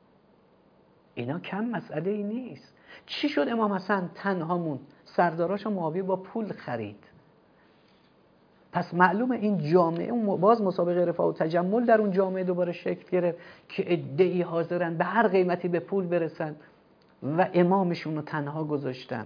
اینا کم مسئله ای نیست. چی شد امام حسن تنها موند؟ سرداراشو معاویه با پول خرید. پس معلومه این جامعه باز مسابقه رفاه و تجمل در اون جامعه دوباره شکل گرفت که عده‌ای حاضرن به هر قیمتی به پول برسن و امامشون رو تنها گذاشتن.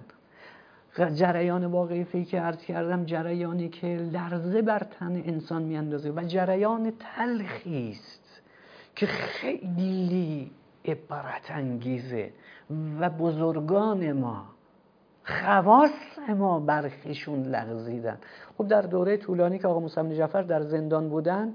جریان واقعی که عرض کردم جریانی که لرزه بر تن انسان میاندازه و جریان تلخی است که خیلی عبرت انگیزه و بزرگان ما خواص ما برخیشون لغزیدن. خب در دوره طولانی که آقا موسی بن جعفر در زندان بودن،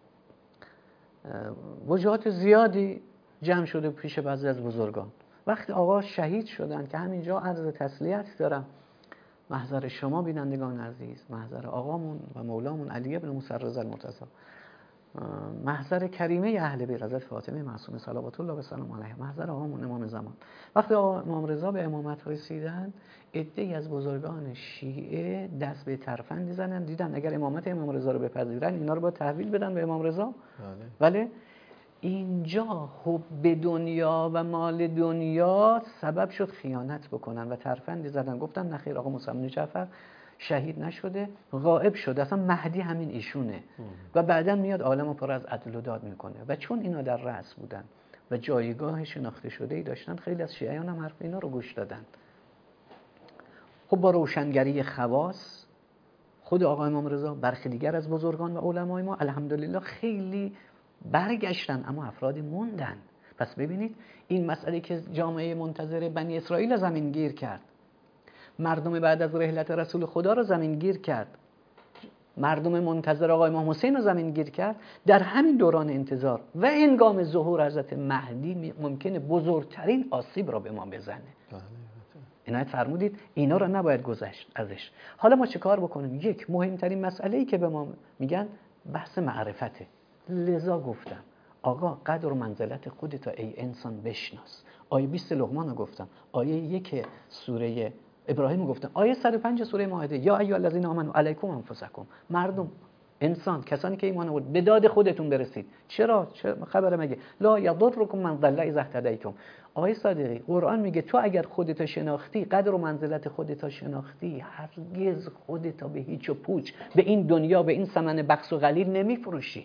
وجوهات زیادی جمع شده پیش بعضی از بزرگان. وقتی آقا شهید شدن که همینجا عرض تسلیت دارم، محضر شما بینندگان عزیز، محضر آقامون و مولامون علی بن موسی رضا المرتضی، محضر کریمه اهل بیت حضرت فاطمه معصومه صلوات الله و سلام علیها، محضر آقامون امام زمان، وقتی آقا امام رضا به امامت رسیدن، عده‌ای از بزرگان شیعه دست به ترفندی زدن، دیدن اگر امامت امام رضا رو بپذیرن اینا رو با تحویل بدن به امام رضا. بله. ولی اینجا حب دنیا و مال دنیا سبب شد خیانت بکنن و ترفندی زدن، گفتن نخیر آقا موسی بن جعفر شهید نشده، غائب شده، اصلا مهدی همین ایشونه و بعدا میاد عالمو پر از عدل و داد میکنه. و چون اینا در رأس بودن و جایگاه شناخته شده ای داشتن، خیلی از شیعیان هم حرف اینا رو گوش دادن. خب با روشنگری خواص خود آقا امام رضا، برخی دیگر از بزرگان و علمای ما الحمدلله خیلی برگشتن، اما افرادی موندن. پس ببینید این مسئله که جامعه منتظر بنی اسرائیل زمین گیر کرد، مردم بعد از رحلت رسول خدا رو زمین گیر کرد، مردم منتظر آقای امام حسین رو زمین گیر کرد، در همین دوران انتظار و هنگام ظهور حضرت مهدی ممکنه بزرگترین آسیب را به ما بزنه. عنایت فرمودید اینا رو نباید گذشت ازش. حالا ما چه کار بکنیم؟ یک مهمترین مسئله‌ای که به ما میگن بحث معرفته. لذا گفتم آقا قدر و منزلت خودت ای انسان بشناس. آیه بیست لقمان رو گفتم، آیه یک سوره ابراهیم رو گفتم، آیه صد و پنج سوره مائده یا ایها الذین آمنوا علیکم انفسکم. مردم، انسان، کسانی که ایمان آورد به داد خودتون برسید. چرا؟ چه خبره مگه؟ لا یضرکم من ضل اذا اهتدیتم. آقای صادقی قرآن میگه تو اگر خودت شناختی، قدر و منزلت خودت شناختی، هرگز خودت به هیچ و پوچ به این دنیا به این ثمن بخس و قلیل نمیفروشی.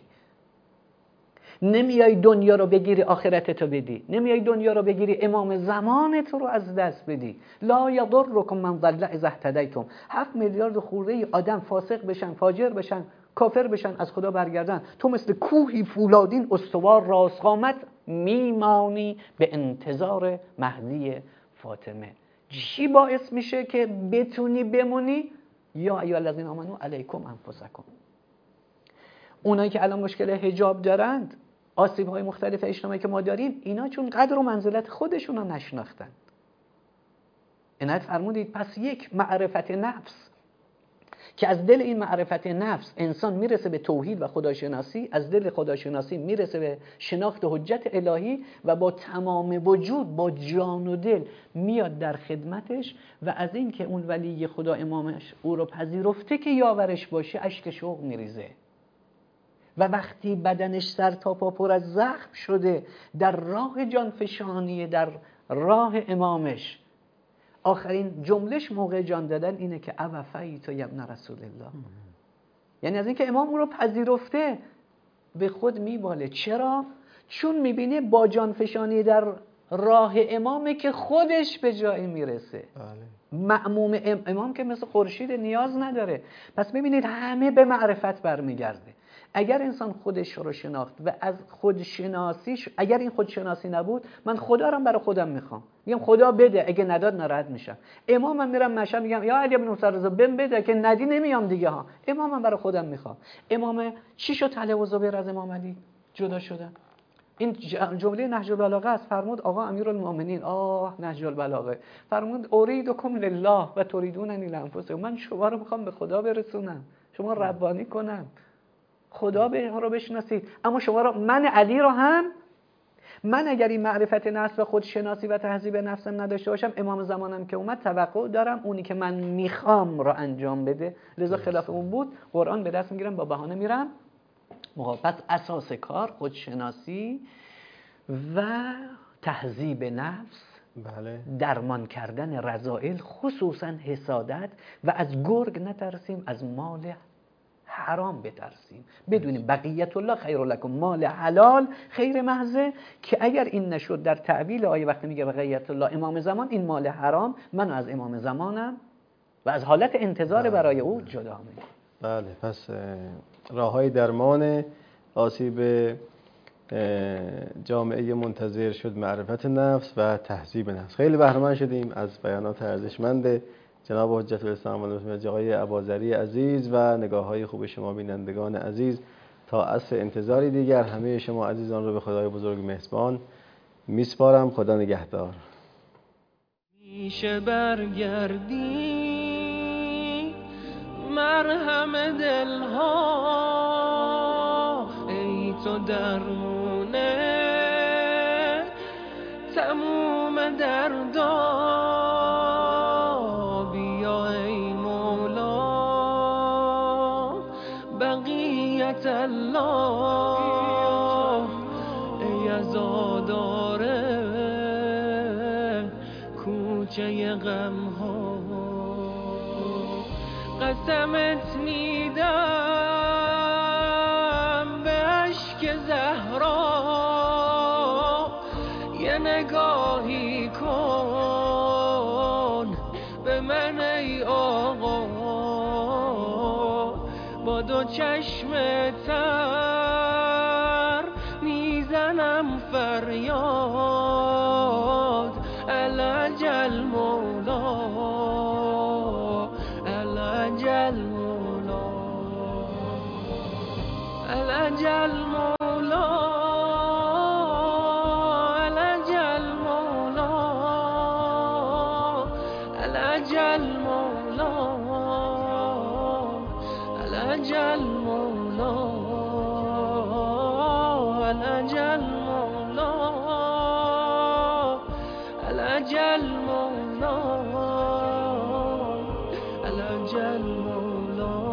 نمیای دنیا رو بگیری آخرتت رو بدی، نمیای دنیا رو بگیری امام زمانت رو از دست بدی. لا یضرکم من ضل اذا اهتدیتم. هفت میلیارد خورده آدم فاسق بشن، فاجر بشن، کافر بشن، از خدا برگردن، تو مثل کوهی فولادین استوار راست قامت میمانی به انتظار مهدی فاطمه. چی باعث میشه که بتونی بمونی؟ یا ایها الذین آمنوا علیکم انفسکم. اونایی که الان مشکل حجاب دارند، آسیب‌های مختلف اجتماعی که ما داریم، اینا چون قدر و منزلت خودشون رو نشناختن. عنایت فرمودید پس یک معرفت نفس که از دل این معرفت نفس انسان میرسه به توحید و خداشناسی، از دل خداشناسی میرسه به شناخت حجت الهی و با تمام وجود، با جان و دل میاد در خدمتش و از این که اون ولی خدا امامش او رو پذیرفته که یاورش باشه اشک شوق میریزه. و وقتی بدنش سر تا پا پر از زخم شده در راه جانفشانی، در راه امامش، آخرین جملش موقع جان دادن اینه که اوفیت یا ابن رسول الله. یعنی از اینکه امام او رو پذیرفته به خود میباله. چرا؟ چون میبینه با جانفشانی در راه امامه که خودش به جایی میرسه. بله. مأموم امام که مثل خورشید نیاز نداره. پس ببینید همه به معرفت برمیگرده. اگر انسان خودش رو شناخت و از خودشناسیش، اگر این خودشناسی نبود، من خدا رو برای خودم میخوام، میگم خدا بده، اگه نداد ناراحت میشم. امامم میرم مشهد میگم یا علی بن موسی رضا بهم بده، که ندی نمیام دیگه ها. امامم برای خودم میخوام. امام چی شد طلب و زبیر از امام علی جدا شدن؟ این جمله نهج البلاغه است. فرمود آقا امیرالمومنین، آه نهج البلاغه، فرمود اریدکم لله و تریدوننی لانفسکم. من شما رو میخوام به خدا برسونم، شما ربانی کنم، خدا به رو بشناسید، اما شما رو، من علی رو هم، من اگر این معرفت نفس و خودشناسی و تهذیب نفسم نداشته باشم، امام زمانم که اومد توقع دارم اونی که من میخوام رو انجام بده. لذا خلاف اون بود قرآن به دست میگیرم، با بهانه میرم پس اساس کار خودشناسی و تهذیب نفس. بله. درمان کردن رذائل، خصوصا حسادت، و از گرگ نترسیم، از مال حرام بترسیم، بدونیم بقیت الله خیر لکم، مال حلال خیر محضه، که اگر این نشد در تعبیل آیه وقتی میگه بقیت الله امام زمان، این مال حرام من از امام زمانم و از حالت انتظار برای او جدا میکنم. بله. پس راههای درمان آسیب جامعه منتظر شد معرفت نفس و تهذیب نفس. خیلی بهره‌مند شدیم از بیانات ارزشمند جناب حجت الاسلام والمسلمین آقای اباذری عزیز و نگاه‌های خوب شما بینندگان عزیز. تا عصر انتظاری دیگر همه شما عزیزان رو به خدای بزرگ مهربان میسپارم. خدا نگهدار. میشه برگردی مرهم دلها، ای تو درمونه تموم دردا، بیا ای مولا بقیت الله، ای عزاداره کوچه غم ها، قسمت میدم به اشک زهرا، یه نگاهی کن به من ای آقا، با دو چشم تر میزنم فریاد، العجل مولا العجل مولا العجل مولا العجل مولا الأجل مولا الأجل مولا الأجل مولا الأجل مولا